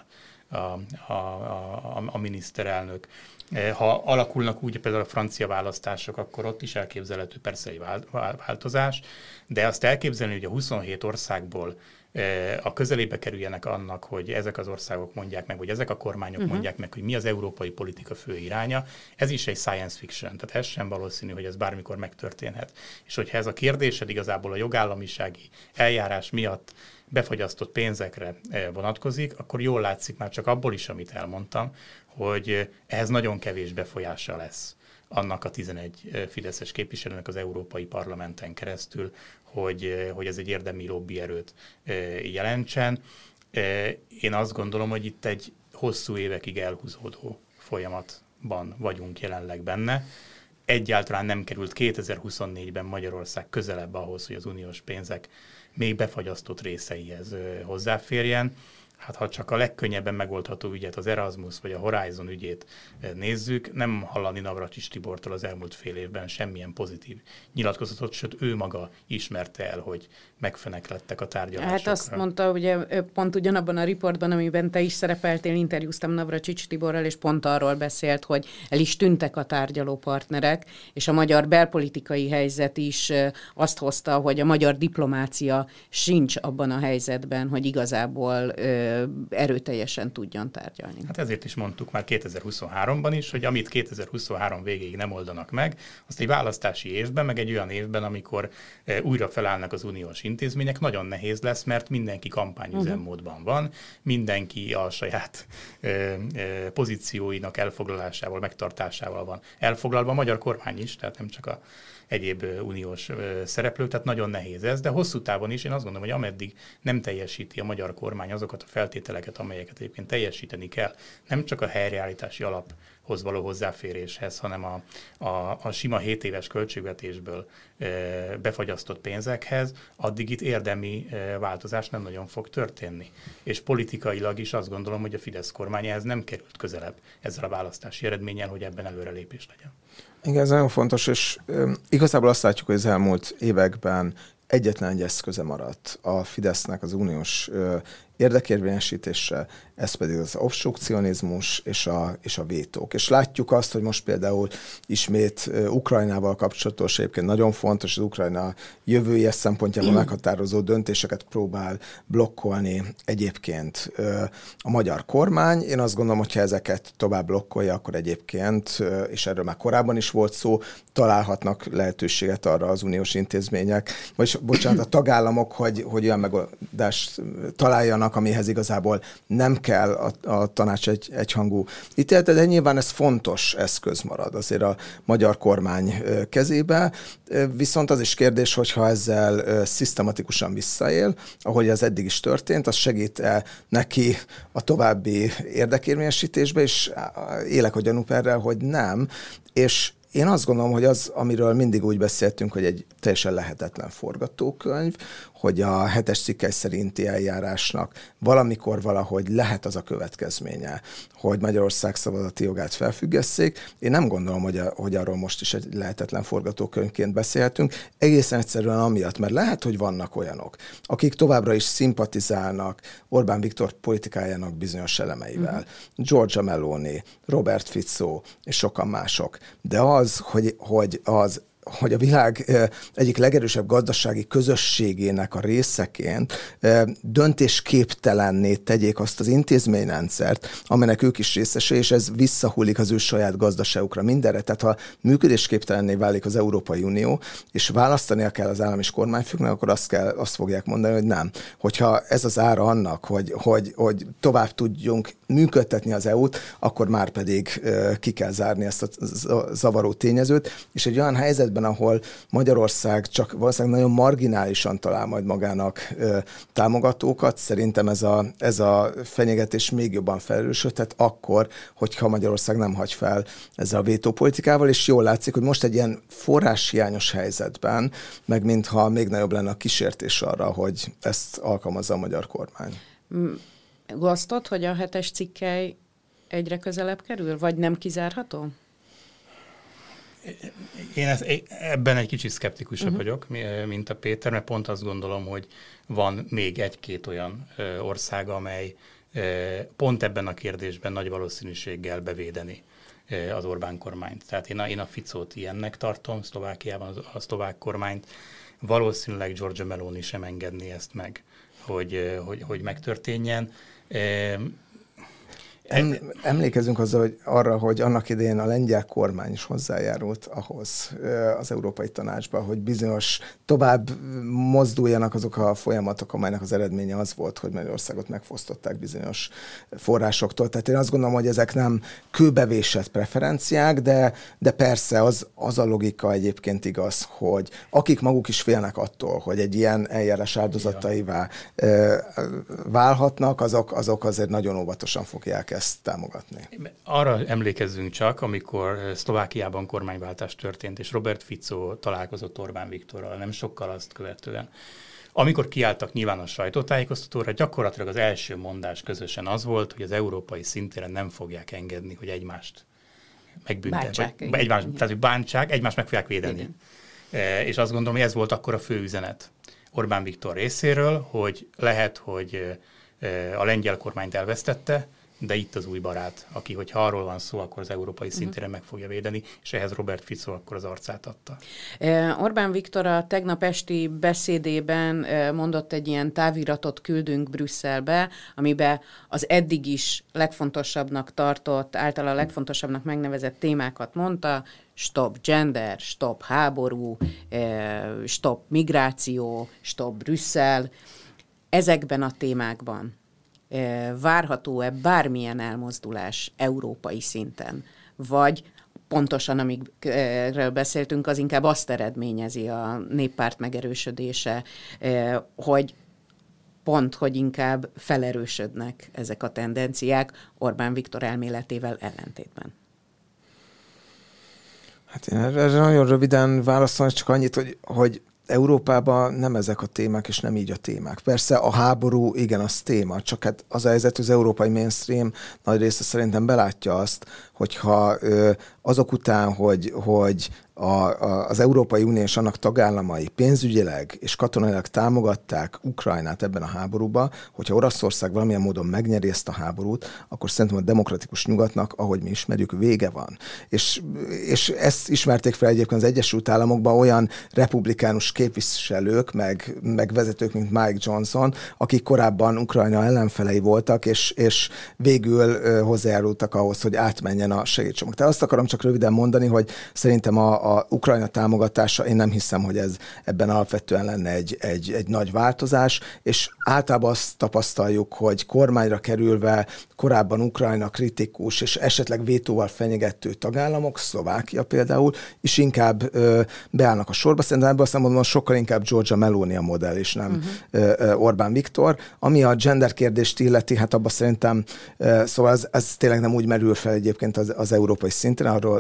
a miniszterelnök. Ha alakulnak úgy például a francia választások, akkor ott is elképzelhető persze egy változás, de azt elképzelni, hogy a 27 országból a közelébe kerüljenek annak, hogy ezek az országok mondják meg, vagy ezek a kormányok mondják meg, hogy mi az európai politika fő iránya, ez is egy science fiction, tehát ez sem valószínű, hogy ez bármikor megtörténhet. És hogyha ez a kérdésed igazából a jogállamisági eljárás miatt befagyasztott pénzekre vonatkozik, akkor jól látszik már csak abból is, amit elmondtam, hogy ehhez nagyon kevés befolyása lesz annak a 11 fideszes képviselőnek az Európai Parlamenten keresztül, hogy ez egy érdemi lobbyerőt jelentsen. Én azt gondolom, hogy itt egy hosszú évekig elhúzódó folyamatban vagyunk jelenleg benne. Egyáltalán nem került 2024-ben Magyarország közelebb ahhoz, hogy az uniós pénzek még befagyasztott részeihez hozzáférjen. Hát ha csak a legkönnyebben megoldható ügyet, az Erasmus vagy a Horizon ügyét nézzük, nem hallani Navracsics Tibortól az elmúlt fél évben semmilyen pozitív nyilatkozatot, sőt ő maga ismerte el, hogy megfeneklettek a tárgyalásokra. Hát azt mondta, ugye pont ugyanabban a riportban, amiben te is szerepeltél, interjúztam Navracsics Tiborral, és pont arról beszélt, hogy el is tűntek a tárgyaló partnerek, és a magyar belpolitikai helyzet is azt hozta, hogy a magyar diplomácia sincs abban a helyzetben, hogy igazából erőteljesen tudjon tárgyalni. Hát ezért is mondtuk már 2023-ban is, hogy amit 2023 végéig nem oldanak meg, azt egy választási évben, meg egy olyan évben, amikor újra felállnak az uniós intézmények, nagyon nehéz lesz, mert mindenki kampányüzemmódban van, mindenki a saját pozícióinak elfoglalásával, megtartásával van elfoglalva, a magyar kormány is, tehát nem csak a egyéb uniós szereplők, tehát nagyon nehéz ez, de hosszú távon is én azt gondolom, hogy ameddig nem teljesíti a magyar kormány azokat a feltételeket, amelyeket egyébként teljesíteni kell, nem csak a helyreállítási alaphoz való hozzáféréshez, hanem a sima 7 éves költségvetésből befagyasztott pénzekhez, addig itt érdemi változás nem nagyon fog történni. És politikailag is azt gondolom, hogy a Fidesz kormány ehhez nem került közelebb ezzel a választási eredménnyel, hogy ebben előrelépés legyen. Igen, ez nagyon fontos, és igazából azt látjuk, hogy az elmúlt években egyetlen egy eszköze maradt a Fidesznek az uniós érdekérvényesítésre, ez pedig az obstrukcionizmus és a vétók. És látjuk azt, hogy most például ismét Ukrajnával kapcsolatos, egyébként nagyon fontos, az Ukrajna jövője szempontjából meghatározó döntéseket próbál blokkolni egyébként a magyar kormány. Én azt gondolom, hogy ha ezeket tovább blokkolja, akkor egyébként, és erről már korábban is volt szó, találhatnak lehetőséget arra az uniós intézmények, vagy bocsánat, a tagállamok, hogy olyan megoldást találjanak, amihez igazából nem kell a tanács egyhangú ítélete, de nyilván ez fontos eszköz marad azért a magyar kormány kezébe. Viszont az is kérdés, hogyha ezzel szisztematikusan visszaél, ahogy ez eddig is történt, az segít-e neki a további érdekérvényesítésbe, és élek a gyanúperrel, hogy nem, és én azt gondolom, hogy az, amiről mindig úgy beszéltünk, hogy egy teljesen lehetetlen forgatókönyv, hogy a 7-es cikkely szerinti eljárásnak valamikor valahogy lehet az a következménye, hogy Magyarország szavazati jogát felfüggesszék. Én nem gondolom, hogy arról most is egy lehetetlen forgatókönyvként beszélhetünk. Egészen egyszerűen amiatt, mert lehet, hogy vannak olyanok, akik továbbra is szimpatizálnak Orbán Viktor politikájának bizonyos elemeivel. Giorgia Meloni, Robert Fico és sokan mások. De az, hogy a világ egyik legerősebb gazdasági közösségének a részeként döntésképtelenné tegyék azt az intézményrendszert, amelynek ők is részesei, és ez visszahullik az ő saját gazdaságukra mindenre. Tehát ha működésképtelenné válik az Európai Unió, és választania kell az állam és kormányfőknek, akkor azt fogják mondani, hogy nem. Hogyha ez az ára annak, hogy tovább tudjunk működtetni az EU-t, akkor már pedig ki kell zárni ezt a zavaró tényezőt, és egy olyan helyzetben, ahol Magyarország csak valószínűleg nagyon marginálisan talál majd magának támogatókat, szerintem ez a fenyegetés még jobban felerősödhet akkor, hogyha Magyarország nem hagy fel ezzel a vétópolitikával, és jól látszik, hogy most egy ilyen forráshiányos helyzetben, meg mintha még nagyobb lenne a kísértés arra, hogy ezt alkalmazza a magyar kormány. Osztod, hogy a 7-es cikkely egyre közelebb kerül, vagy nem kizárható? Én ebben egy kicsit szkeptikusabb vagyok, mint a Péter, mert pont azt gondolom, hogy van még egy-két olyan ország, amely pont ebben a kérdésben nagy valószínűséggel bevédeni az Orbán kormányt. Tehát én a Ficót ilyennek tartom, Szlovákiában a szlovák kormányt. Valószínűleg Giorgia Meloni sem engedné ezt meg, hogy megtörténjen. Emlékezünk arra, hogy annak idején a lengyel kormány is hozzájárult ahhoz az Európai Tanácsban, hogy bizonyos tovább mozduljanak azok a folyamatok, amelynek az eredménye az volt, hogy Magyarországot megfosztották bizonyos forrásoktól. Tehát én azt gondolom, hogy ezek nem kőbevésett preferenciák, de persze az a logika egyébként igaz, hogy akik maguk is félnek attól, hogy egy ilyen eljárás áldozataivá válhatnak, azok azért nagyon óvatosan fogják ezt támogatni. Arra emlékezzünk csak, amikor Szlovákiában kormányváltás történt, és Robert Fico találkozott Orbán Viktorral, nem sokkal azt követően. Amikor kiálltak nyilvános sajtótájékoztatóra, gyakorlatilag az első mondás közösen az volt, hogy az európai szintéren nem fogják engedni, hogy egymást megbüntetik. Tehát bántsák, egymást meg fogják védeni. És azt gondolom, hogy ez volt akkor a fő üzenet Orbán Viktor részéről, hogy lehet, hogy a lengyel kormányt elvesztette, de itt az új barát, aki, hogyha arról van szó, akkor az európai szintéren meg fogja védeni, és ehhez Robert Fico akkor az arcát adta. Orbán Viktor a tegnap esti beszédében mondott egy ilyen táviratot küldünk Brüsszelbe, amiben az eddig is legfontosabbnak tartott, általa legfontosabbnak megnevezett témákat mondta: stop gender, stop háború, stop migráció, stop Brüsszel. Ezekben a témákban várható-e bármilyen elmozdulás európai szinten? Vagy pontosan, amikről beszéltünk, az inkább azt eredményezi a néppárt megerősödése, hogy hogy inkább felerősödnek ezek a tendenciák Orbán Viktor elméletével ellentétben? Hát én erre nagyon röviden válaszolni, csak annyit, hogy Európában nem ezek a témák, és nem így a témák. Persze a háború, igen, az téma, csak hát az a helyzet, az európai mainstream nagy része szerintem belátja azt, hogyha azok után, hogy az Európai Unió és annak tagállamai pénzügyileg és katonailag támogatták Ukrajnát ebben a háborúban, hogyha Oroszország valamilyen módon megnyeri ezt a háborút, akkor szerintem a demokratikus nyugatnak, ahogy mi ismerjük, vége van. És ezt ismerték fel egyébként az Egyesült Államokban olyan republikánus képviselők, meg vezetők, mint Mike Johnson, akik korábban Ukrajna ellenfelei voltak, és végül hozzájárultak ahhoz, hogy átmenjen a segítségcsomag. Tehát azt akarom csak röviden mondani, hogy szerintem a Ukrajna támogatása, én nem hiszem, hogy ez ebben alapvetően lenne egy nagy változás, és általában azt tapasztaljuk, hogy kormányra kerülve korábban Ukrajna kritikus és esetleg vétóval fenyegető tagállamok, Szlovákia például, is inkább beállnak a sorba. Szerintem ebből azt mondom, sokkal inkább Giorgia Meloni a modell, és nem Orbán Viktor. Ami a gender kérdést illeti, hát abban szerintem, szóval ez tényleg nem úgy merül fel egyébként az európai szinten, arról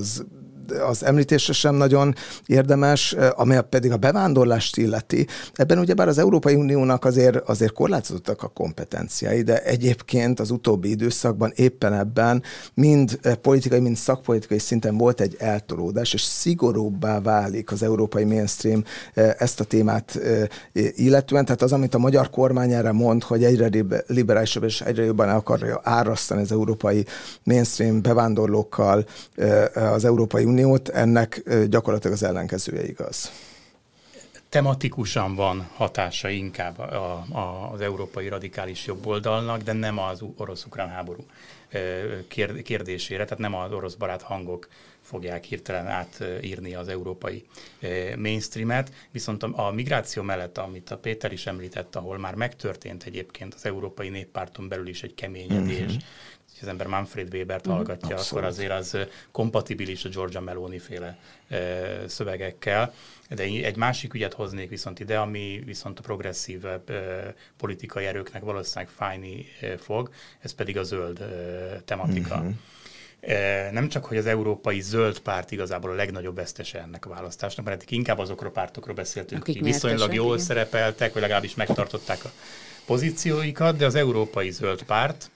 az említésre sem nagyon érdemes, ami pedig a bevándorlást illeti. Ebben ugyebár az Európai Uniónak azért korlátozottak a kompetenciái, de egyébként az utóbbi időszakban éppen ebben mind politikai, mind szakpolitikai szinten volt egy eltolódás, és szigorúbbá válik az európai mainstream ezt a témát illetően. Tehát az, amit a magyar kormány erre mond, hogy egyre liberálisabb és egyre jobban el akarja árasztani az európai mainstream bevándorlókkal az Európai Uniót, ennek gyakorlatilag az ellenkezője igaz. Tematikusan van hatása inkább az európai radikális jobboldalnak, de nem az orosz-ukrán háború kérdésére, tehát nem az orosz barát hangok fogják hirtelen átírni az európai mainstreamet, viszont a migráció mellett, amit a Péter is említett, ahol már megtörtént egyébként az Európai Néppárton belül is egy keményedés, az ember Manfred Webert hallgatja, akkor azért az kompatibilis a Giorgia Meloni féle szövegekkel. De egy másik ügyet hoznék viszont ide, ami viszont a progresszív politikai erőknek valószínűleg fájni fog, ez pedig a zöld tematika. Nem csak, hogy az Európai Zöld Párt igazából a legnagyobb vesztese ennek a választásnak, mert inkább azokról a pártokról beszéltünk, akik viszonylag jól szerepeltek, vagy legalábbis megtartották a pozícióikat, de az Európai Zöld Párt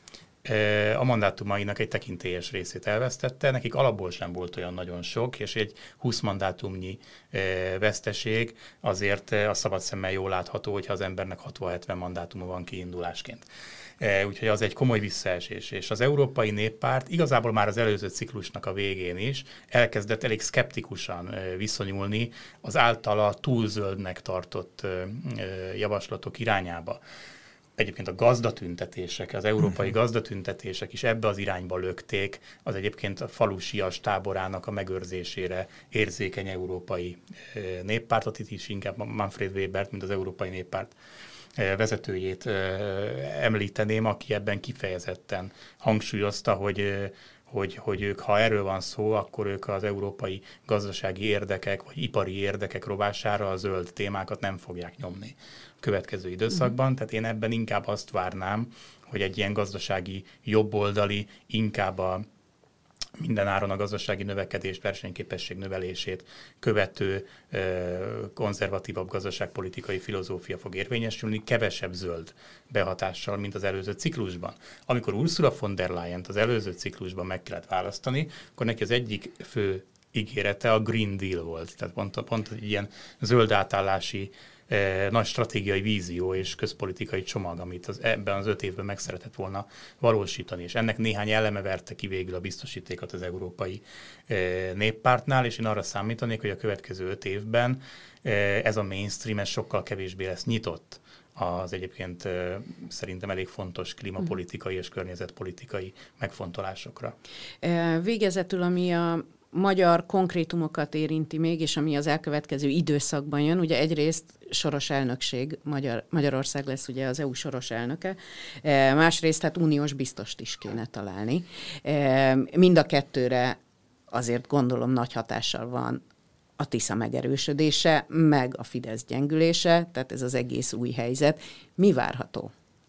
a mandátumainak egy tekintélyes részét elvesztette, nekik alapból sem volt olyan nagyon sok, és egy 20 mandátumnyi veszteség azért a szabad szemmel jól látható, hogyha az embernek 60-70 mandátuma van kiindulásként. Úgyhogy az egy komoly visszaesés. És az Európai Néppárt igazából már az előző ciklusnak a végén is elkezdett elég szkeptikusan viszonyulni az általa túl zöldnek tartott javaslatok irányába. Egyébként a gazdatüntetések, az európai gazdatüntetések is ebbe az irányba lökték az egyébként a falusias táborának a megőrzésére érzékeny Európai Néppártot, itt is inkább Manfred Webert, mint az Európai Néppárt vezetőjét említeném, aki ebben kifejezetten hangsúlyozta, hogy ők, ha erről van szó, akkor ők az európai gazdasági érdekek vagy ipari érdekek rovására a zöld témákat nem fogják nyomni a következő időszakban. Tehát én ebben inkább azt várnám, hogy egy ilyen gazdasági jobboldali, inkább minden áron a gazdasági növekedést, versenyképesség növelését követő konzervatívabb gazdaságpolitikai filozófia fog érvényesülni, kevesebb zöld behatással, mint az előző ciklusban. Amikor Ursula von der Leyen-t az előző ciklusban meg kellett választani, akkor neki az egyik fő ígérete a Green Deal volt. Tehát pont egy ilyen zöld átállási nagy stratégiai vízió és közpolitikai csomag, amit ebben az 5 évben meg szeretett volna valósítani. És ennek néhány eleme verte ki végül a biztosítékot az Európai Néppártnál, és én arra számítanék, hogy a következő 5 évben ez a mainstream sokkal kevésbé lesz nyitott az egyébként szerintem elég fontos klímapolitikai és környezetpolitikai megfontolásokra. Végezetül, ami a magyar konkrétumokat érinti még, és ami az elkövetkező időszakban jön, ugye egyrészt soros elnökség, Magyarország lesz ugye az EU soros elnöke, másrészt hát uniós biztost is kéne találni. Mind a kettőre azért gondolom nagy hatással van a Tisza megerősödése, meg a Fidesz gyengülése, tehát ez az egész új helyzet. Mi várható?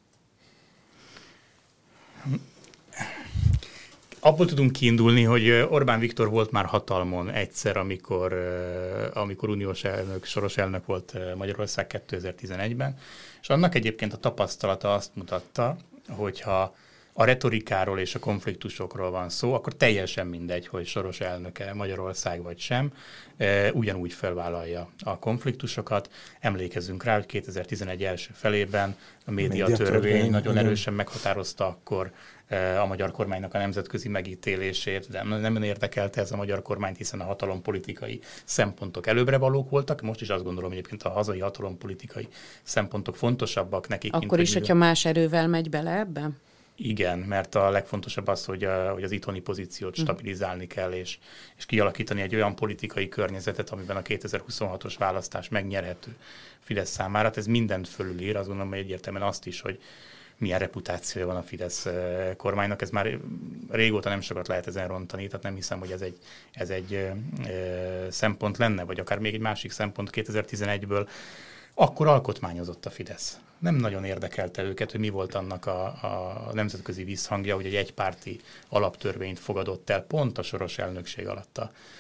Abból tudunk kiindulni, hogy Orbán Viktor volt már hatalmon egyszer, amikor uniós elnök, soros elnök volt Magyarország 2011-ben, és annak egyébként a tapasztalata azt mutatta, hogyha a retorikáról és a konfliktusokról van szó, akkor teljesen mindegy, hogy soros elnöke Magyarország vagy sem, ugyanúgy felvállalja a konfliktusokat. Emlékezzünk rá, hogy 2011 első felében a médiatörvény nagyon erősen meghatározta akkor a magyar kormánynak a nemzetközi megítélését, de nem érdekelte ez a magyar kormányt, hiszen a hatalompolitikai szempontok előbbre valók voltak. Most is azt gondolom, hogy egyébként a hazai hatalompolitikai szempontok fontosabbak nekik. Akkor is, hogyha más erővel megy bele ebbe? Igen, mert a legfontosabb az, hogy az itthoni pozíciót stabilizálni kell, és kialakítani egy olyan politikai környezetet, amiben a 2026-os választás megnyerhető Fidesz számára. Ez mindent fölülír, azt gondolom, hogy egyértelműen azt is, hogy milyen reputációja van a Fidesz kormánynak. Ez már régóta nem sokat lehet ezen rontani, tehát nem hiszem, hogy ez egy szempont lenne, vagy akár még egy másik szempont 2011-ből. Akkor alkotmányozott a Fidesz. Nem nagyon érdekelte őket, hogy mi volt annak a nemzetközi visszhangja, hogy egy egypárti alaptörvényt fogadott el pont a soros elnökség alatt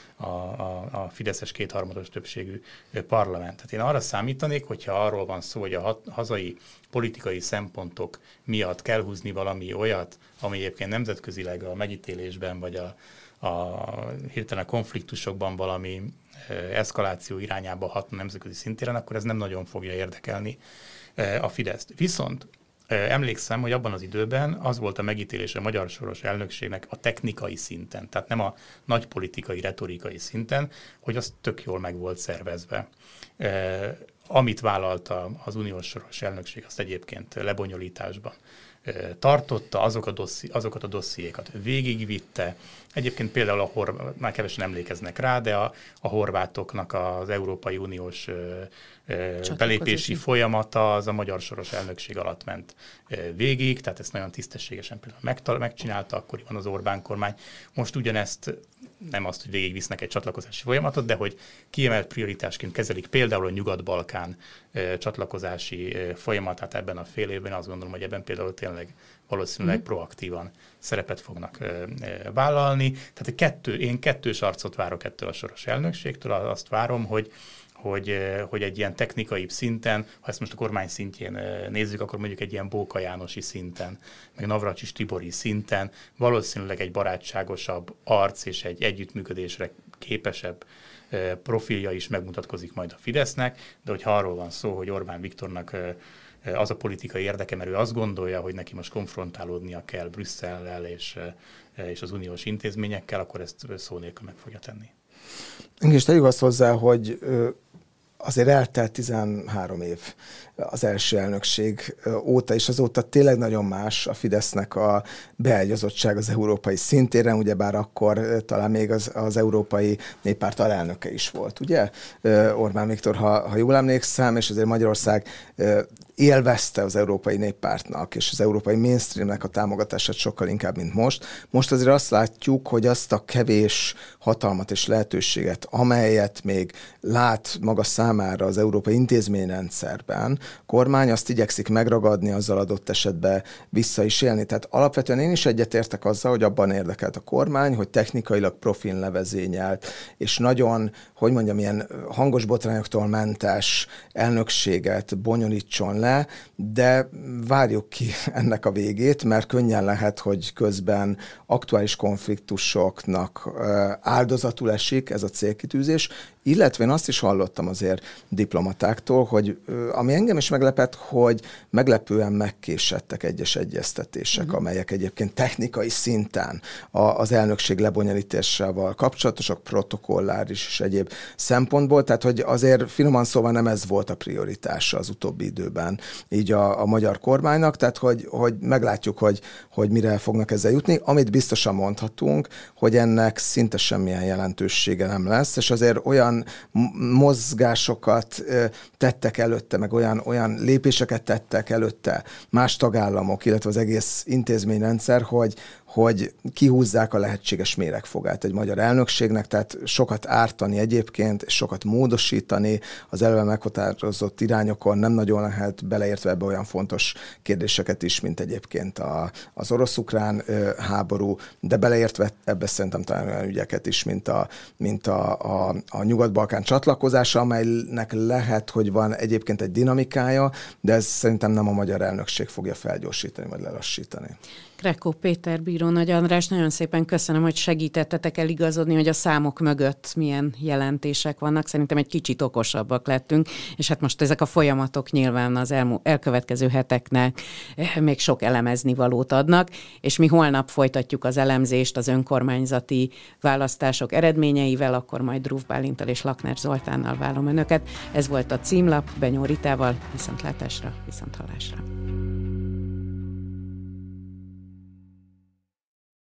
a fideszes kétharmados többségű parlament. Tehát én arra számítanék, hogyha arról van szó, hogy a hazai politikai szempontok miatt kell húzni valami olyat, ami egyébként nemzetközileg a megítélésben, vagy a hirtelen konfliktusokban valami eszkaláció irányába hatna nemzetközi szintéren, akkor ez nem nagyon fogja érdekelni a Fideszt. Viszont emlékszem, hogy abban az időben az volt a megítélése a magyar soros elnökségnek a technikai szinten, tehát nem a nagy politikai, retorikai szinten, hogy az tök jól meg volt szervezve. Amit vállalta az uniós soros elnökség, azt egyébként lebonyolításban tartotta, azokat a dossziékat végigvitte. Egyébként például már kevesen emlékeznek rá, de a horvátoknak az Európai Uniós belépési folyamata az a magyar soros elnökség alatt ment végig, tehát ezt nagyon tisztességesen például megcsinálta akkoriban az Orbán kormány. Most ugyanezt nem azt, hogy végigvisznek egy csatlakozási folyamatot, de hogy kiemelt prioritásként kezelik például a Nyugat-Balkán csatlakozási folyamatát ebben a fél évben, azt gondolom, hogy ebben például tényleg valószínűleg proaktívan szerepet fognak vállalni. Tehát én kettős arcot várok ettől a soros elnökségtől, azt várom, hogy egy ilyen technikai szinten, ha ezt most a kormány szintjén nézzük, akkor mondjuk egy ilyen Bóka Jánosi szinten, meg Navracsics Tibori szinten valószínűleg egy barátságosabb arc és egy együttműködésre képesebb profilja is megmutatkozik majd a Fidesznek, de hogyha arról van szó, hogy Orbán Viktornak az a politikai érdeke, mert ő azt gondolja, hogy neki most konfrontálódnia kell Brüsszellel és az uniós intézményekkel, akkor ezt szó nélkül meg fogja tenni. És tegyük azt hozzá, hogy azért eltelt 13 év az első elnökség óta, és azóta tényleg nagyon más a Fidesznek a beágyazottság az európai szintéren, ugyebár akkor talán még az Európai Néppárt alelnöke is volt, ugye? Orbán Viktor, ha jól emlékszem, és azért Magyarország élvezte az Európai Néppártnak és az európai mainstreamnek a támogatását sokkal inkább, mint most. Most azért azt látjuk, hogy azt a kevés hatalmat és lehetőséget, amelyet még lát maga számára az európai intézményrendszerben, kormány azt igyekszik megragadni, azzal adott esetben vissza is élni. Tehát alapvetően én is egyetértek azzal, hogy abban érdekelt a kormány, hogy technikailag profin levezényelt, és nagyon, hogy mondjam, ilyen hangos botrányoktól mentes elnökséget bonyolítson le, de várjuk ki ennek a végét, mert könnyen lehet, hogy közben aktuális konfliktusoknak áldozatul esik ez a célkitűzés, illetve én azt is hallottam azért diplomatáktól, hogy ami engem is meglepett, hogy meglepően megkésedtek egyes egyeztetések, amelyek egyébként technikai szinten az elnökség lebonyolításával kapcsolatosak, protokolláris és egyéb szempontból, tehát hogy azért finoman szóval nem ez volt a prioritása az utóbbi időben így a magyar kormánynak, tehát hogy meglátjuk, hogy mire fognak ezzel jutni. Amit biztosan mondhatunk, hogy ennek szinte semmilyen jelentősége nem lesz, és azért olyan mozgásokat tettek előtte, meg olyan lépéseket tettek előtte más tagállamok, illetve az egész intézményrendszer, hogy kihúzzák a lehetséges méregfogát egy magyar elnökségnek, tehát sokat ártani egyébként, és sokat módosítani az eleve meghatározott irányokon nem nagyon lehet, beleértve ebbe olyan fontos kérdéseket is, mint egyébként az orosz-ukrán háború, de beleértve ebbe szerintem talán olyan ügyeket is, mint a Nyugat-Balkán csatlakozása, amelynek lehet, hogy van egyébként egy dinamikája, de ez szerintem nem a magyar elnökség fogja felgyorsítani, vagy lelassítani. Krekó Péter, Bíró Nagy András, nagyon szépen köszönöm, hogy segítettetek eligazodni, hogy a számok mögött milyen jelentések vannak. Szerintem egy kicsit okosabbak lettünk, és hát most ezek a folyamatok nyilván az elkövetkező heteknek még sok elemezni valót adnak, és mi holnap folytatjuk az elemzést az önkormányzati választások eredményeivel, akkor majd Dróf Bálinttal és Lakner Zoltánnal várom önöket. Ez volt a címlap, Benyó Ritával, viszontlátásra, viszonthallásra.